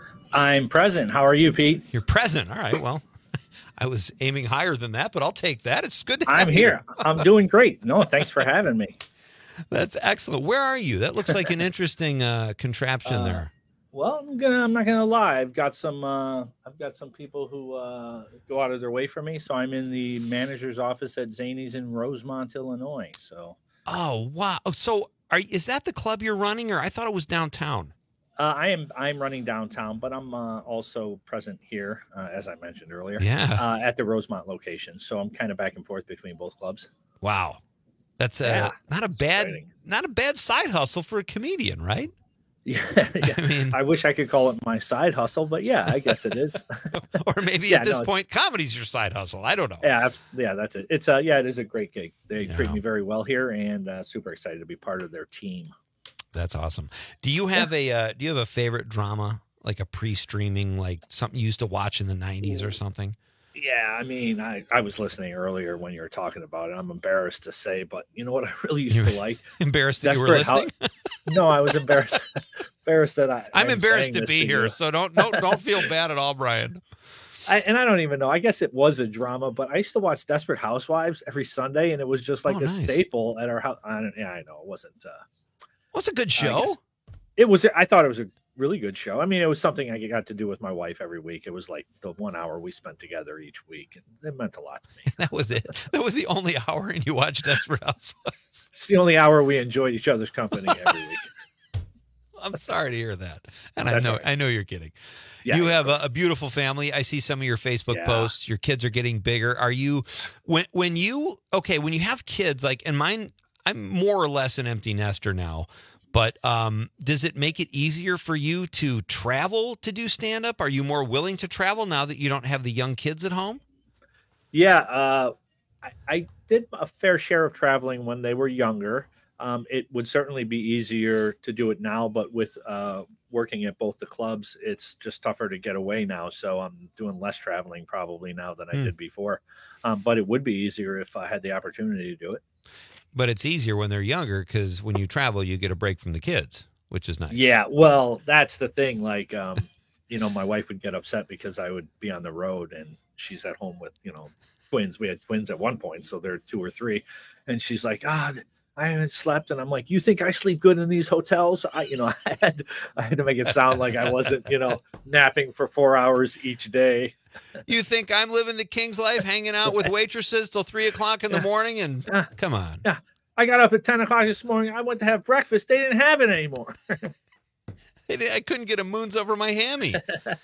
I'm present. How are you, Pete? You're present. All right. Well, I was aiming higher than that, but I'll take that. It's good to have I'm you. here. I'm doing great. No, thanks for having me. That's excellent. Where are you? That looks like an interesting uh, contraption Uh, there. Well, I'm gonna. I'm not gonna lie. I've got some. Uh, I've got some people who uh, go out of their way for me. So I'm in the manager's office at Zany's in Rosemont, Illinois. So. Oh wow! Oh, so are is that the club you're running, or I thought it was downtown? Uh, I am. I'm running downtown, but I'm uh, also present here, uh, as I mentioned earlier. Yeah. Uh, at the Rosemont location. So I'm kind of back and forth between both clubs. Wow, that's uh, Yeah, not a bad not a bad side hustle for a comedian, right? Yeah, yeah. I mean, I wish I could call it my side hustle, but yeah, I guess it is. or maybe Yeah, at this no, it's- point, comedy's your side hustle. I don't know. Yeah, abs- yeah, that's it. It's a yeah, it is a great gig. They Yeah. treat me very well here, and uh, super excited to be part of their team. That's awesome. Do you have a uh, do you have a favorite drama, like a pre-streaming, like something you used to watch in the nineties or something? Yeah, I mean, I, I was listening earlier when you were talking about it. I'm embarrassed to say, but you know what I really used to like? Embarrassed that you were Desperate listening? Hou- no, I was embarrassed. embarrassed that I. I'm I'm embarrassed saying to this be here, you. so don't don't don't feel bad at all, Brian. I, and I don't even know. I guess it was a drama, but I used to watch Desperate Housewives every Sunday, and it was just like Oh, a nice. staple at our house. I don't, yeah, I know it wasn't. Uh, What's a good I show? guess- It was. I thought it was a really good show. I mean, it was something I got to do with my wife every week. It was like the one hour we spent together each week, and it meant a lot to me. That was it. That was the only hour, and you watched Desperate Housewives. It's the only hour we enjoyed each other's company every week. I'm sorry to hear that, and That's I know all right. I know you're kidding. Yeah, you of have a, a beautiful family. I see some of your Facebook Yeah. posts. Your kids are getting bigger. Are you when when you okay when you have kids like and mine? I'm more or less an empty nester now. But um, does it make it easier for you to travel to do stand up? Are you more willing to travel now that you don't have the young kids at home? Yeah, uh, I, I did a fair share of traveling when they were younger. Um, it would certainly be easier to do it now, but with uh, working at both the clubs, it's just tougher to get away now. So I'm doing less traveling probably now than I Hmm. did before. Um, but it would be easier if I had the opportunity to do it. But it's easier when they're younger because when you travel, you get a break from the kids, which is nice. Yeah, well, that's the thing. Like, um, you know, my wife would get upset because I would be on the road and she's at home with, you know, twins. We had twins at one point, so they're two or three. And she's like, ah, I haven't slept. And I'm like, you think I sleep good in these hotels? I, you know, I had to, I had to make it sound like I wasn't, you know, napping for four hours each day. You think I'm living the king's life, hanging out with waitresses till three o'clock in the morning? And come on. Yeah. I got up at ten o'clock this morning. I went to have breakfast. They didn't have it anymore. I couldn't get a moons over my hammy.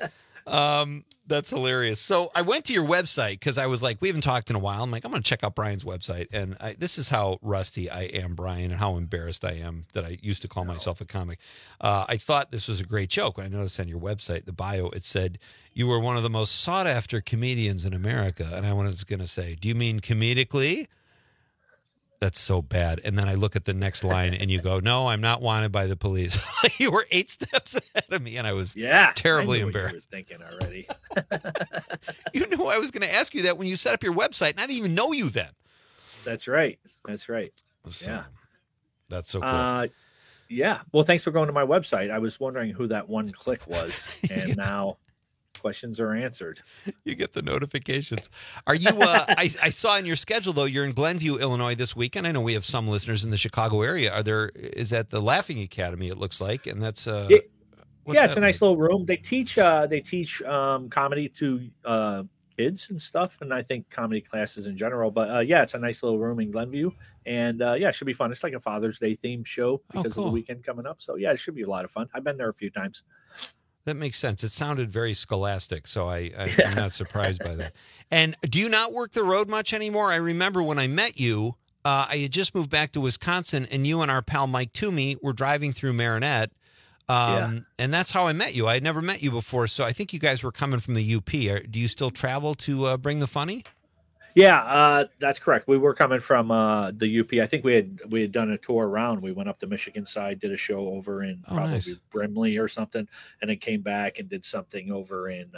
Um, that's hilarious. So I went to your website because I was like, we haven't talked in a while. I'm like, I'm going to check out Brian's website. And I, this is how rusty I am, Brian, and how embarrassed I am that I used to call myself a comic. Uh, I thought this was a great joke. When I noticed on your website, the bio, it said, you were one of the most sought after comedians in America. And I was going to say, do you mean comedically? That's so bad. And then I look at the next line and you go, no, I'm not wanted by the police. You were eight steps ahead of me. And I was yeah, terribly I knew embarrassed. What you was thinking already. You knew I was going to ask you that when you set up your website, and I didn't even know you then. That's right. That's right. So, yeah. That's so cool. Uh, yeah. Well, thanks for going to my website. I was wondering who that one click was. And now questions are answered. You get the notifications. Are you, uh, I, I saw in your schedule, though, you're in Glenview, Illinois this weekend. I know we have some listeners in the Chicago area. Are there, is that the Laughing Academy, it looks like? And that's, uh, yeah, yeah it's a nice little room. They teach, uh, they teach um, comedy to uh, kids and stuff. And I think comedy classes in general. But uh, yeah, it's a nice little room in Glenview. And uh, yeah, it should be fun. It's like a Father's Day themed show because oh, cool. of the weekend coming up. So yeah, it should be a lot of fun. I've been there a few times. That makes sense. It sounded very scholastic, so I, I, I'm not surprised by that. And do you not work the road much anymore? I remember when I met you, uh, I had just moved back to Wisconsin, and you and our pal Mike Toomey were driving through Marinette, um, yeah. and that's how I met you. I had never met you before, so I think you guys were coming from the U P. Are, do you still travel to uh, bring the funny? Yeah, uh, that's correct. We were coming from uh, the U P. I think we had we had done a tour around. We went up the Michigan side, did a show over in oh, probably nice. Brimley or something, and then came back and did something over in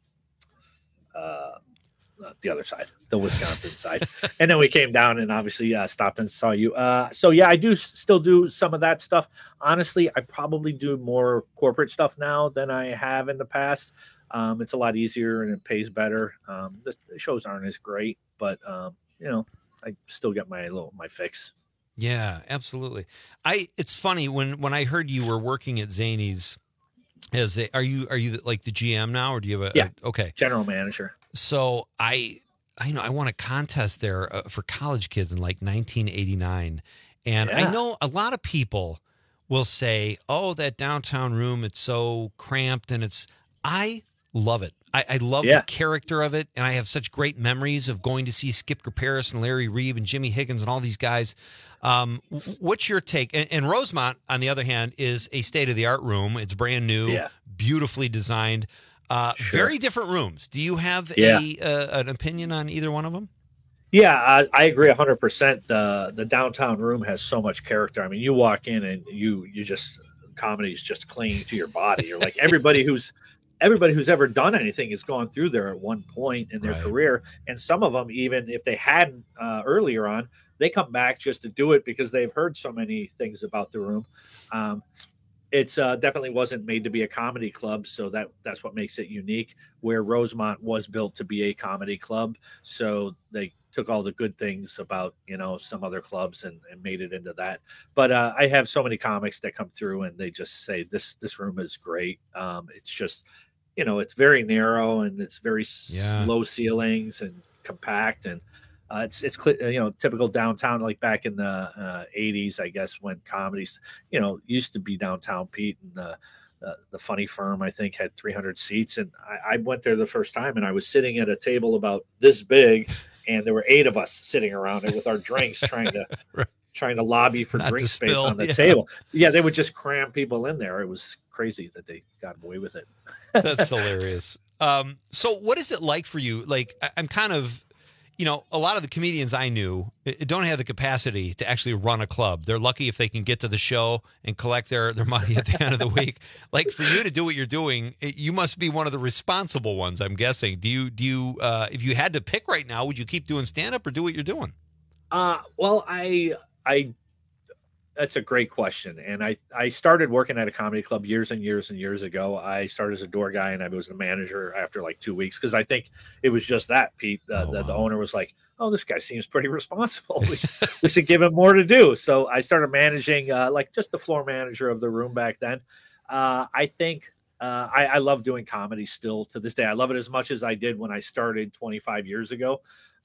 uh, uh, the other side, the Wisconsin side. And then we came down and obviously uh, stopped and saw you. Uh, so, yeah, I do still do some of that stuff. Honestly, I probably do more corporate stuff now than I have in the past. Um, it's a lot easier and it pays better. Um, the, the shows aren't as great, but um, you know, I still get my little my fix. Yeah, absolutely. I it's funny when when I heard you were working at Zanies as a, are you are you like the G M now, or do you have a yeah a, okay general manager? So I I know I won a contest there uh, for college kids in like nineteen eighty-nine, and yeah. I know a lot of people will say, "Oh, that downtown room, it's so cramped," and it's I. Love it. I, I love yeah. the character of it, and I have such great memories of going to see Skip Kaparis and Larry Reeb and Jimmy Higgins and all these guys. Um, what's your take? And, and Rosemont, on the other hand, is a state-of-the-art room. It's brand new, yeah. beautifully designed. Uh, sure. Very different rooms. Do you have yeah. a uh, an opinion on either one of them? Yeah, I, I agree one hundred percent. The the downtown room has so much character. I mean, you walk in and you you just comedy is just clinging to your body. You're like everybody who's Everybody who's ever done anything has gone through there at one point in their right. career. And some of them, even if they hadn't uh, earlier on, they come back just to do it because they've heard so many things about the room. Um, it's uh, definitely wasn't made to be a comedy club. So that that's what makes it unique, where Rosemont was built to be a comedy club. So they took all the good things about, you know, some other clubs and, and made it into that. But uh, I have so many comics that come through and they just say, this, this room is great. Um, it's just, you know, it's very narrow and it's very yeah. low ceilings and compact. And uh, it's, it's, you know, typical downtown, like back in the uh, eighties, I guess, when comedies, you know, used to be downtown, Pete, and the, uh, the Funny Firm, I think, had three hundred seats. And I, I went there the first time and I was sitting at a table about this big and there were eight of us sitting around it with our drinks trying to, right. trying to lobby for Not drink to space spill, on the yeah. table. Yeah. They would just cram people in there. It was crazy that they got away with it. That's hilarious. Um, so what is it like for you? Like, I, I'm kind of, you know, a lot of the comedians I knew don't have the capacity to actually run a club. They're lucky if they can get to the show and collect their, their money at the end of the week. Like, for you to do what you're doing, it, you must be one of the responsible ones, I'm guessing. Do you, do you, uh, if you had to pick right now, would you keep doing stand-up or do what you're doing? Uh, well, I, I, that's a great question. And I, I started working at a comedy club years and years and years ago. I started as a door guy and I was the manager after like two weeks. Cause I think it was just that, Pete, uh, oh, the, wow. the owner was like, oh, this guy seems pretty responsible. We should, we should give him more to do. So I started managing, uh, like just the floor manager of the room back then. Uh, I think, uh, I, I love doing comedy still to this day. I love it as much as I did when I started twenty-five years ago.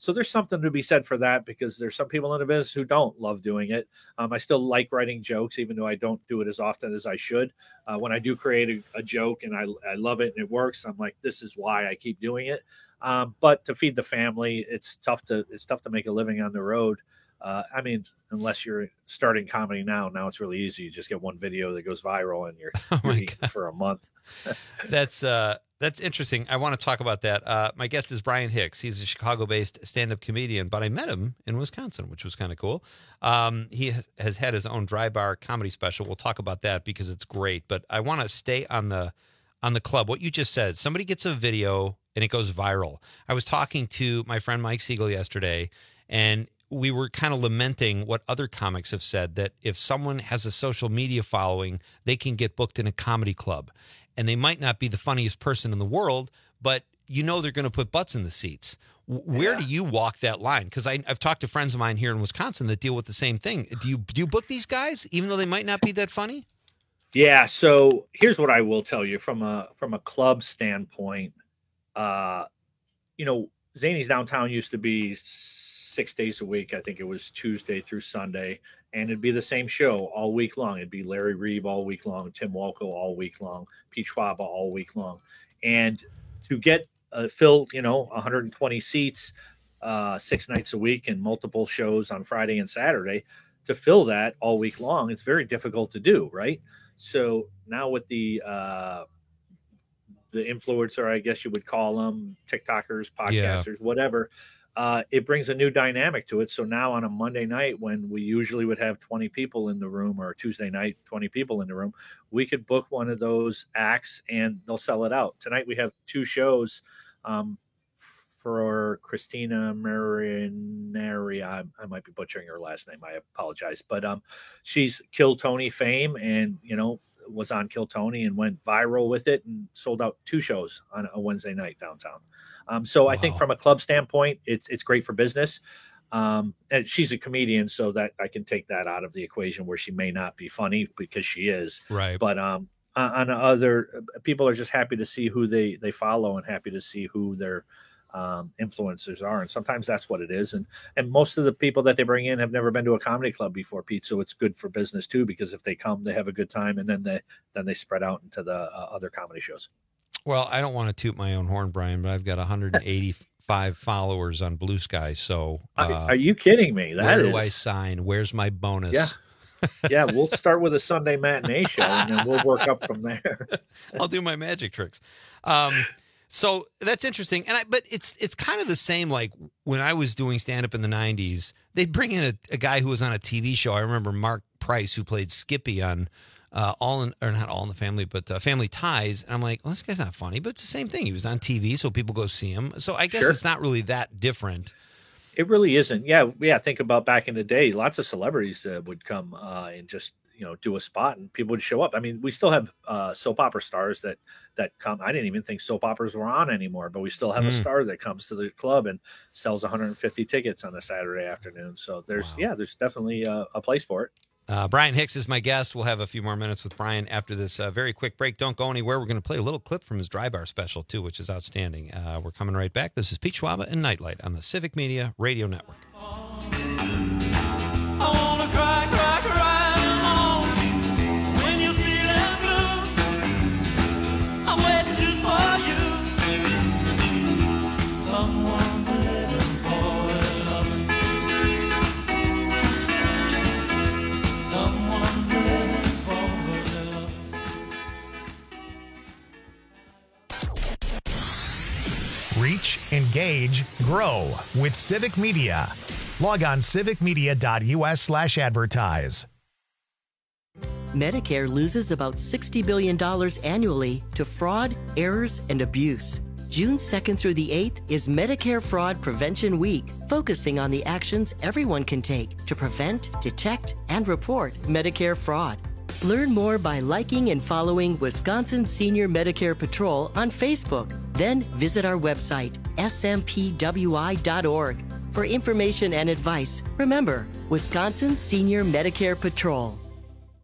So there's something to be said for that, because there's some people in the business who don't love doing it. Um, I still like writing jokes, even though I don't do it as often as I should. Uh, when I do create a, a joke and I, I love it and it works, I'm like, this is why I keep doing it. Um, but to feed the family, it's tough to it's tough to make a living on the road. Uh, I mean, unless you're starting comedy now, now it's really easy. You just get one video that goes viral and you're, Oh you're my eating God. for a month. That's uh, that's interesting. I want to talk about that. Uh, my guest is Brian Hicks. He's a Chicago-based stand-up comedian, but I met him in Wisconsin, which was kind of cool. Um, he has, has had his own dry bar comedy special. We'll talk about that because it's great. But I want to stay on the on the club. What you just said, somebody gets a video and it goes viral. I was talking to my friend Mike Siegel yesterday, and we were kind of lamenting what other comics have said, that if someone has a social media following, they can get booked in a comedy club. And they might not be the funniest person in the world, but you know they're going to put butts in the seats. Where Yeah. do you walk that line? Because I've talked to friends of mine here in Wisconsin that deal with the same thing. Do you do you book these guys, even though they might not be that funny? Yeah. So here's what I will tell you from a from a club standpoint. Uh, you know, Zany's Downtown used to be six days a week. I think it was Tuesday through Sunday, and it'd be the same show all week long. It'd be Larry Reeve all week long, Tim Walco all week long, Pete Schwaba all week long. And to get uh, filled, you know, one hundred twenty seats, uh, six nights a week and multiple shows on Friday and Saturday, to fill that all week long, it's very difficult to do, right? So now with the uh, the influencer, I guess you would call them, TikTokers, podcasters, Yeah. whatever, uh, it brings a new dynamic to it. So now on a Monday night, when we usually would have twenty people in the room, or Tuesday night, twenty people in the room, we could book one of those acts and they'll sell it out. Tonight we have two shows um, for Christina Marinari. I, I might be butchering her last name. I apologize. But um, she's Kill Tony fame, and, you know, was on Kill Tony and went viral with it and sold out two shows on a Wednesday night downtown. Um, so I think from a club standpoint, it's it's great for business. Um, and she's a comedian, so that I can take that out of the equation, where she may not be funny, because she is. Right. But um, on, on other people are just happy to see who they they follow and happy to see who their um, influencers are. And sometimes that's what it is. And and most of the people that they bring in have never been to a comedy club before, Pete. So it's good for business too, because if they come, they have a good time, and then they then they spread out into the uh, other comedy shows. Well, I don't want to toot my own horn, Brian, but I've got one hundred eighty-five followers on Blue Sky. So uh, are, are you kidding me? That where is, do I sign? Where's my bonus? Yeah. Yeah, we'll start with a Sunday matinee show, and then we'll work up from there. I'll do my magic tricks. Um, so that's interesting. And I, but it's it's kind of the same. Like when I was doing stand up in the nineties, they'd bring in a, a guy who was on a T V show. I remember Mark Price, who played Skippy on uh, All in, or not All in the Family, but uh, Family Ties. And I'm like, well, this guy's not funny, but it's the same thing. He was on T V, so people go see him. So I guess Sure. it's not really that different. It really isn't. Yeah, yeah. Think about back in the day, lots of celebrities uh, would come uh, and just, you know, do a spot, and people would show up. I mean, we still have uh, soap opera stars that that come. I didn't even think soap operas were on anymore, but we still have a Mm. star that comes to the club and sells one hundred fifty tickets on a Saturday afternoon. So there's yeah, there's definitely uh, a place for it. Uh, Brian Hicks is my guest. We'll have a few more minutes with Brian after this uh, very quick break. Don't go anywhere. We're going to play a little clip from his Dry Bar special, too, which is outstanding. Uh, we're coming right back. This is Pete Schwaba and Nightlight on the Civic Media Radio Network. Reach, engage, grow with Civic Media. Log on civicmedia.us slash advertise. Medicare loses about sixty billion dollars annually to fraud, errors, and abuse. June second through the eighth is Medicare Fraud Prevention Week, focusing on the actions everyone can take to prevent, detect, and report Medicare fraud. Learn more by liking and following Wisconsin Senior Medicare Patrol on Facebook. Then visit our website, S M P W I dot org, for information and advice. Remember, Wisconsin Senior Medicare Patrol.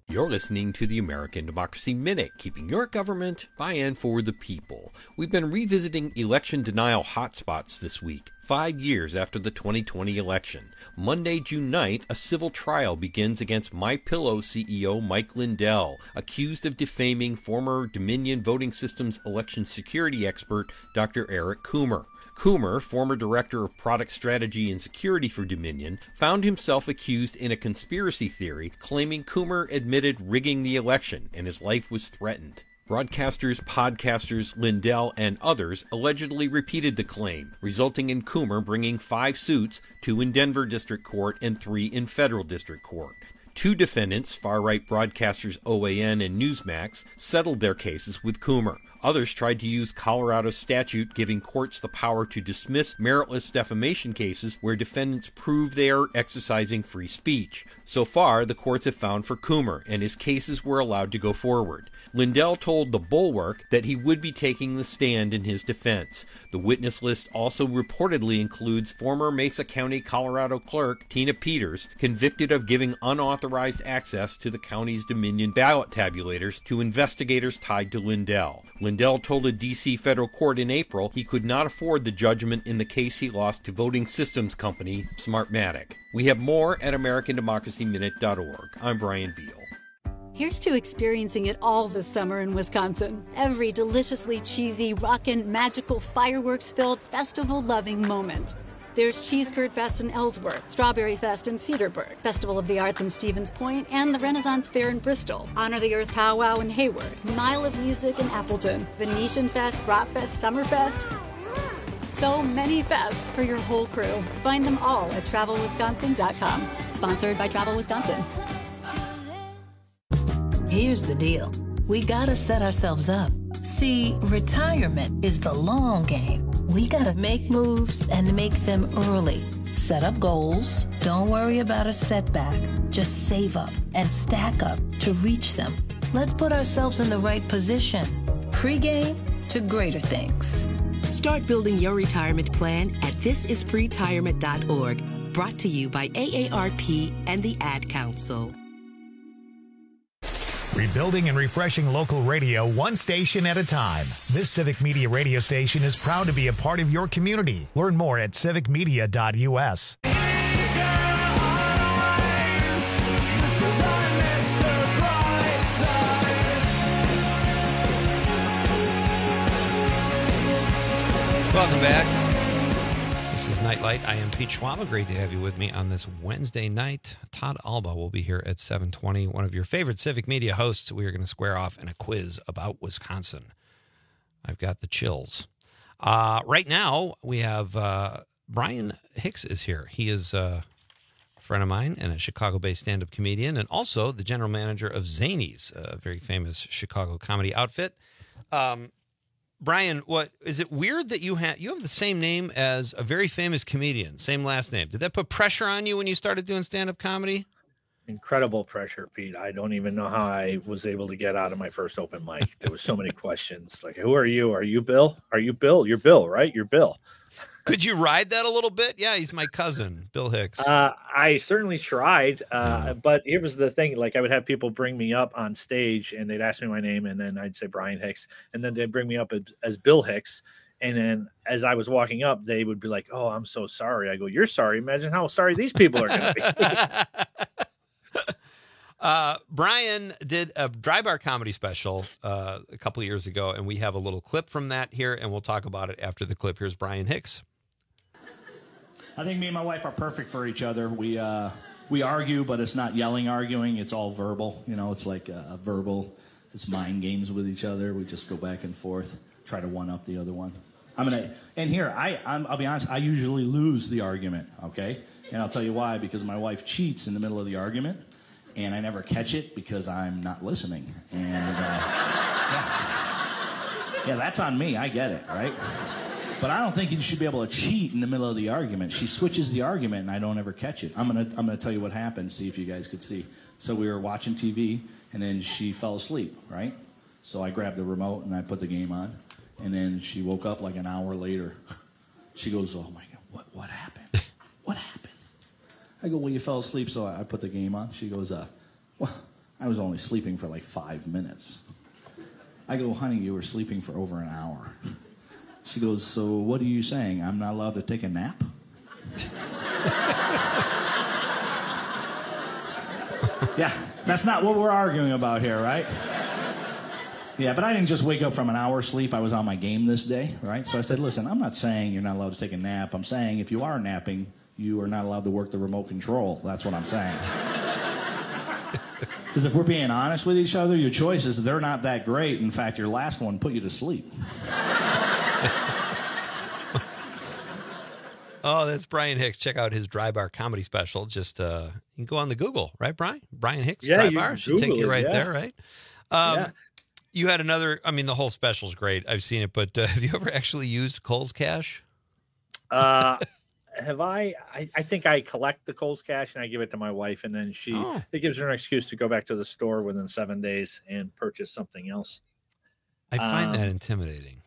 You're listening to the American Democracy Minute, keeping your government by and for the people. We've been revisiting election denial hotspots this week, five years after the twenty twenty election. Monday, June ninth, a civil trial begins against MyPillow C E O Mike Lindell, accused of defaming former Dominion Voting Systems election security expert Doctor Eric Coomer. Coomer, former director of product strategy and security for Dominion, found himself accused in a conspiracy theory, claiming Coomer admitted rigging the election and his life was threatened. Broadcasters, podcasters, Lindell, and others allegedly repeated the claim, resulting in Coomer bringing five suits, two in Denver District Court and three in Federal District Court. Two defendants, far-right broadcasters O A N and Newsmax, settled their cases with Coomer. Others tried to use Colorado's statute giving courts the power to dismiss meritless defamation cases where defendants prove they are exercising free speech. So far, the courts have found for Coomer, and his cases were allowed to go forward. Lindell told The Bulwark that he would be taking the stand in his defense. The witness list also reportedly includes former Mesa County, Colorado clerk Tina Peters, convicted of giving unauthorized access to the county's Dominion ballot tabulators to investigators tied to Lindell. Lindell told a D C federal court in April he could not afford the judgment in the case he lost to voting systems company Smartmatic. We have more at American Democracy Minute dot org. I'm Brian Beal. Here's to experiencing it all this summer in Wisconsin. Every deliciously cheesy, rockin', magical, fireworks-filled, festival-loving moment. There's Cheese Curd Fest in Ellsworth, Strawberry Fest in Cedarburg, Festival of the Arts in Stevens Point, and the Renaissance Fair in Bristol, Honor the Earth Powwow in Hayward, Mile of Music in Appleton, Venetian Fest, Brat Fest, Summerfest. So many fests for your whole crew. Find them all at travel wisconsin dot com. Sponsored by Travel Wisconsin. Here's the deal. We gotta set ourselves up. See, retirement is the long game. We gotta make moves and make them early. Set up goals. Don't worry about a setback. Just save up and stack up to reach them. Let's put ourselves in the right position. Pre-game to greater things. Start building your retirement plan at this is pretirement dot org. Brought to you by A A R P and the Ad Council. Rebuilding and refreshing local radio one station at a time. This Civic Media radio station is proud to be a part of your community. Learn more at civic media dot U S. Welcome back. This is Nightlight. I am Pete Schwaba. Great to have you with me on this Wednesday night. Todd Alba will be here at seven twenty. One of your favorite Civic Media hosts. We are going to square off in a quiz about Wisconsin. I've got the chills. Uh, right now, we have uh, Brian Hicks is here. He is uh, a friend of mine and a Chicago-based stand-up comedian, and also the general manager of Zanies, a very famous Chicago comedy outfit. Um, Brian, what is it weird that you have you have the same name as a very famous comedian, same last name? Did that put pressure on you when you started doing stand-up comedy? Incredible pressure, Pete. I don't even know how I was able to get out of my first open mic. There was so many questions. Like, who are you? Are you Bill? Are you Bill? You're Bill, right? You're Bill. Could you ride that a little bit? Yeah, he's my cousin, Bill Hicks. Uh, I certainly tried, uh, yeah. But here was the thing. Like, I would have people bring me up on stage, and they'd ask me my name, and then I'd say Brian Hicks, and then they'd bring me up as, as Bill Hicks. And then as I was walking up, they would be like, oh, I'm so sorry. I go, you're sorry. Imagine how sorry these people are going to be. uh, Brian did a dry bar comedy special uh, a couple of years ago, and we have a little clip from that here, and we'll talk about it after the clip. Here's Brian Hicks. I think me and my wife are perfect for each other. We uh, we argue, but it's not yelling arguing. It's all verbal. You know, it's like a, a verbal. It's mind games with each other. We just go back and forth, try to one up the other one. I'm gonna. And here, I I'm, I'll be honest. I usually lose the argument. Okay, and I'll tell you why. Because my wife cheats in the middle of the argument, and I never catch it because I'm not listening. And uh, yeah. yeah, that's on me. I get it, right? But I don't think you should be able to cheat in the middle of the argument. She switches the argument, and I don't ever catch it. I'm gonna I'm gonna tell you what happened. See if you guys could see. So we were watching T V, and then she fell asleep. Right. So I grabbed the remote and I put the game on, and then she woke up like an hour later. She goes, "Oh my God, what what happened? What happened?" I go, "Well, you fell asleep, so I put the game on." She goes, "Uh, well, I was only sleeping for like five minutes. I go, honey, you were sleeping for over an hour. She goes, so what are you saying? I'm not allowed to take a nap? Yeah, that's not what we're arguing about here, right? Yeah, but I didn't just wake up from an hour's sleep. I was on my game this day, right? So I said, listen, I'm not saying you're not allowed to take a nap. I'm saying if you are napping, you are not allowed to work the remote control. That's what I'm saying. Because if we're being honest with each other, your choices, they're not that great. In fact, your last one put you to sleep. Oh, that's Brian Hicks. Check out his Dry Bar comedy special. Just uh, you can go on the Google, right, Brian? Brian Hicks Yeah, Dry you Bar can should take Google you it, right yeah. there, right? Um, Yeah. You had another. I mean, the whole special's great. I've seen it, but uh, have you ever actually used Kohl's Cash? Uh, have I, I? I think I collect the Kohl's Cash and I give it to my wife, and then she Oh. it gives her an excuse to go back to the store within seven days and purchase something else. I find Um, that intimidating.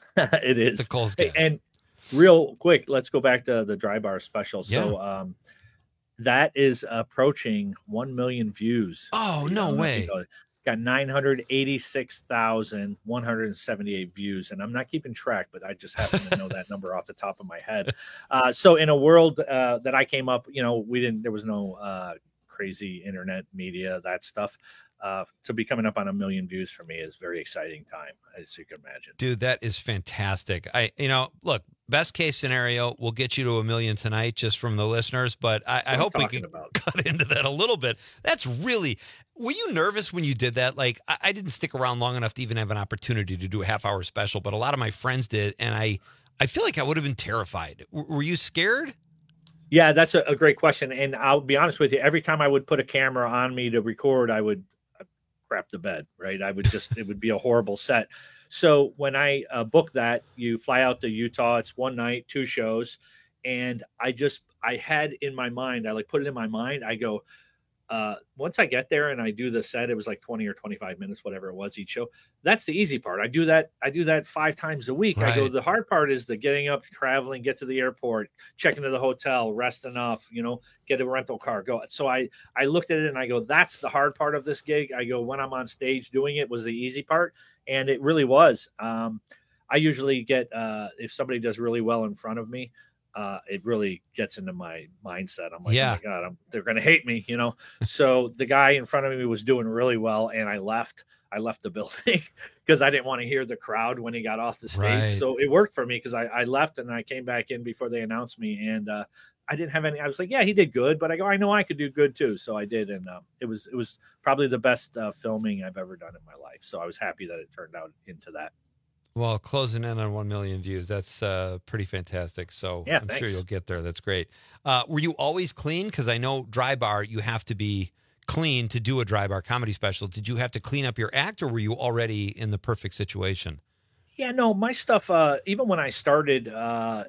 It is The Kohl's Hey, Cash. and real quick, let's go back to the Dry Bar special. So, um, that is approaching one million views. Oh, You no know, way. you know, Got nine hundred eighty-six thousand one hundred seventy-eight views, and I'm not keeping track, but I just happen to know that number off the top of my head. Uh, so, in a world uh, that I came up, you know, we didn't. There was no uh, crazy internet media, that stuff. Uh, to be coming up on a million views for me is very exciting time, as you can imagine. Dude, that is fantastic. I, you know, look, best case scenario, we'll get you to a million tonight just from the listeners, but I, I I'm hope we talking can about. cut into that a little bit. That's really, were you nervous when you did that? Like, I, I didn't stick around long enough to even have an opportunity to do a half hour special, but a lot of my friends did. And I, I feel like I would have been terrified. W- were you scared? Yeah, that's a, a great question. And I'll be honest with you, every time I would put a camera on me to record, I would I'd crap the bed, right? I would just, it would be a horrible set. So when I uh, book that, you fly out to Utah, it's one night, two shows. And I just, I had in my mind, I like put it in my mind. I go, uh, once I get there and I do the set, it was like twenty or twenty-five minutes, whatever it was each show. That's the easy part. I do that. I do that five times a week. I go, Right. the hard part is the getting up, traveling, get to the airport, check into the hotel, rest enough, you know, get a rental car, go. So I, I looked at it and I go, that's the hard part of this gig. I go, when I'm on stage doing it was the easy part. And it really was. Um, I usually get, uh, if somebody does really well in front of me, uh, it really gets into my mindset. I'm like, Yeah. oh my God, I'm, they're going to hate me, you know? So the guy in front of me was doing really well. And I left, I left the building because I didn't want to hear the crowd when he got off the stage. Right. So it worked for me because I, I left and I came back in before they announced me. And, uh, I didn't have any, I was like, yeah, he did good, but I go, I know I could do good too. So I did. And, um, it was, it was probably the best uh, filming I've ever done in my life. So I was happy that it turned out into that. Well, closing in on one million views, that's uh, pretty fantastic. So Yeah, I'm sure thanks. you'll get there. That's great. Uh, were you always clean? Because I know Dry Bar, you have to be clean to do a Dry Bar comedy special. Did you have to clean up your act, or were you already in the perfect situation? Yeah, no, my stuff, uh, even when I started, uh,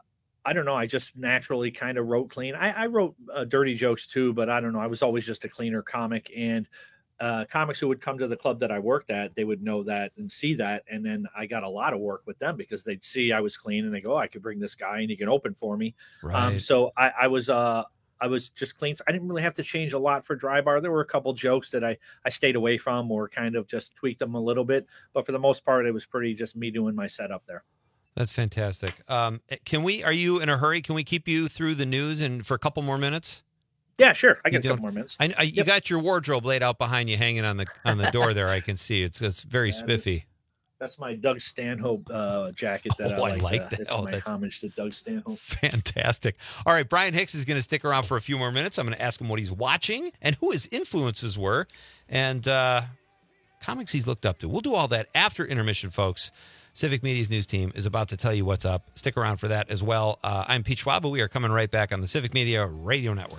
I don't know, I just naturally kind of wrote clean. I, I wrote uh, dirty jokes too, but I don't know. I was always just a cleaner comic. And uh, comics who would come to the club that I worked at, they would know that and see that. And then I got a lot of work with them because they'd see I was clean and they go, oh, I could bring this guy and he can open for me. Um, Right. so I, I was, uh, I was just clean. So I didn't really have to change a lot for Dry Bar. There were a couple jokes that I, I stayed away from or kind of just tweaked them a little bit. But for the most part, it was pretty just me doing my setup there. That's fantastic. Um, can we? Are you in a hurry? Can we keep you through the news and for a couple more minutes? Yeah, sure. I You got a do? couple more minutes. I, I, You got your wardrobe laid out behind you, hanging on the on the door there. I can see it's it's very Yeah, spiffy. That's my Doug Stanhope uh, jacket that Oh, I I like. like uh, that. It's Oh, my that's- homage to Doug Stanhope. Fantastic. All right, Brian Hicks is going to stick around for a few more minutes. I'm going to ask him what he's watching and who his influences were and uh, comics he's looked up to. We'll do all that after intermission, folks. Civic Media's news team is about to tell you what's up. Stick around for that as well. Uh, I'm Pete Schwab. We are coming right back on the Civic Media Radio Network.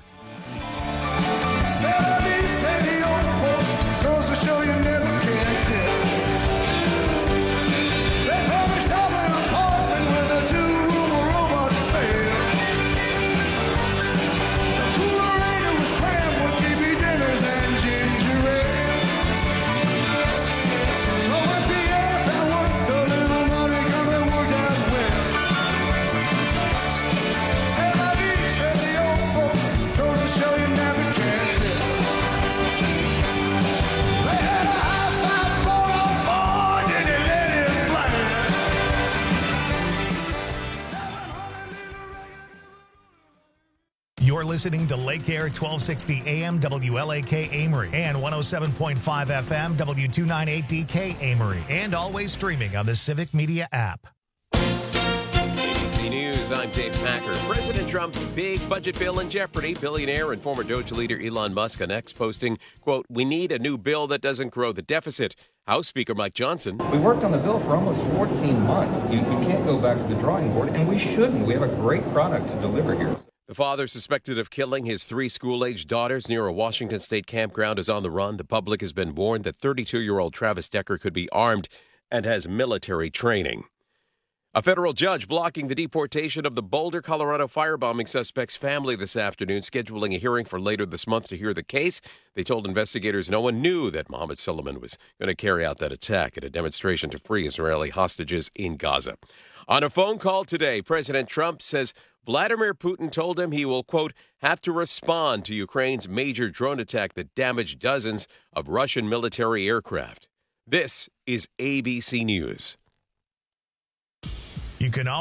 Show you never can tell. listening to Lake Air twelve sixty A M W L A K Amory and one oh seven point five F M W two ninety-eight D K Amory, and always streaming on the Civic Media app. A B C News, I'm Dave Packer. President Trump's big budget bill in jeopardy. Billionaire and former Doge leader Elon Musk on X posting, quote, "We need a new bill that doesn't grow the deficit." House Speaker Mike Johnson. We worked on the bill for almost fourteen months. You, you can't go back to the drawing board, and we shouldn't. We have a great product to deliver here. The father suspected of killing his three school-aged daughters near a Washington state campground is on the run. The public has been warned that thirty-two-year-old Travis Decker could be armed and has military training. A federal judge blocking the deportation of the Boulder, Colorado firebombing suspect's family this afternoon, scheduling a hearing for later this month to hear the case. They told investigators no one knew that Mohammed Suleiman was going to carry out that attack at a demonstration to free Israeli hostages in Gaza. On a phone call today, President Trump says Vladimir Putin told him he will, quote, have to respond to Ukraine's major drone attack that damaged dozens of Russian military aircraft. This is A B C News. You can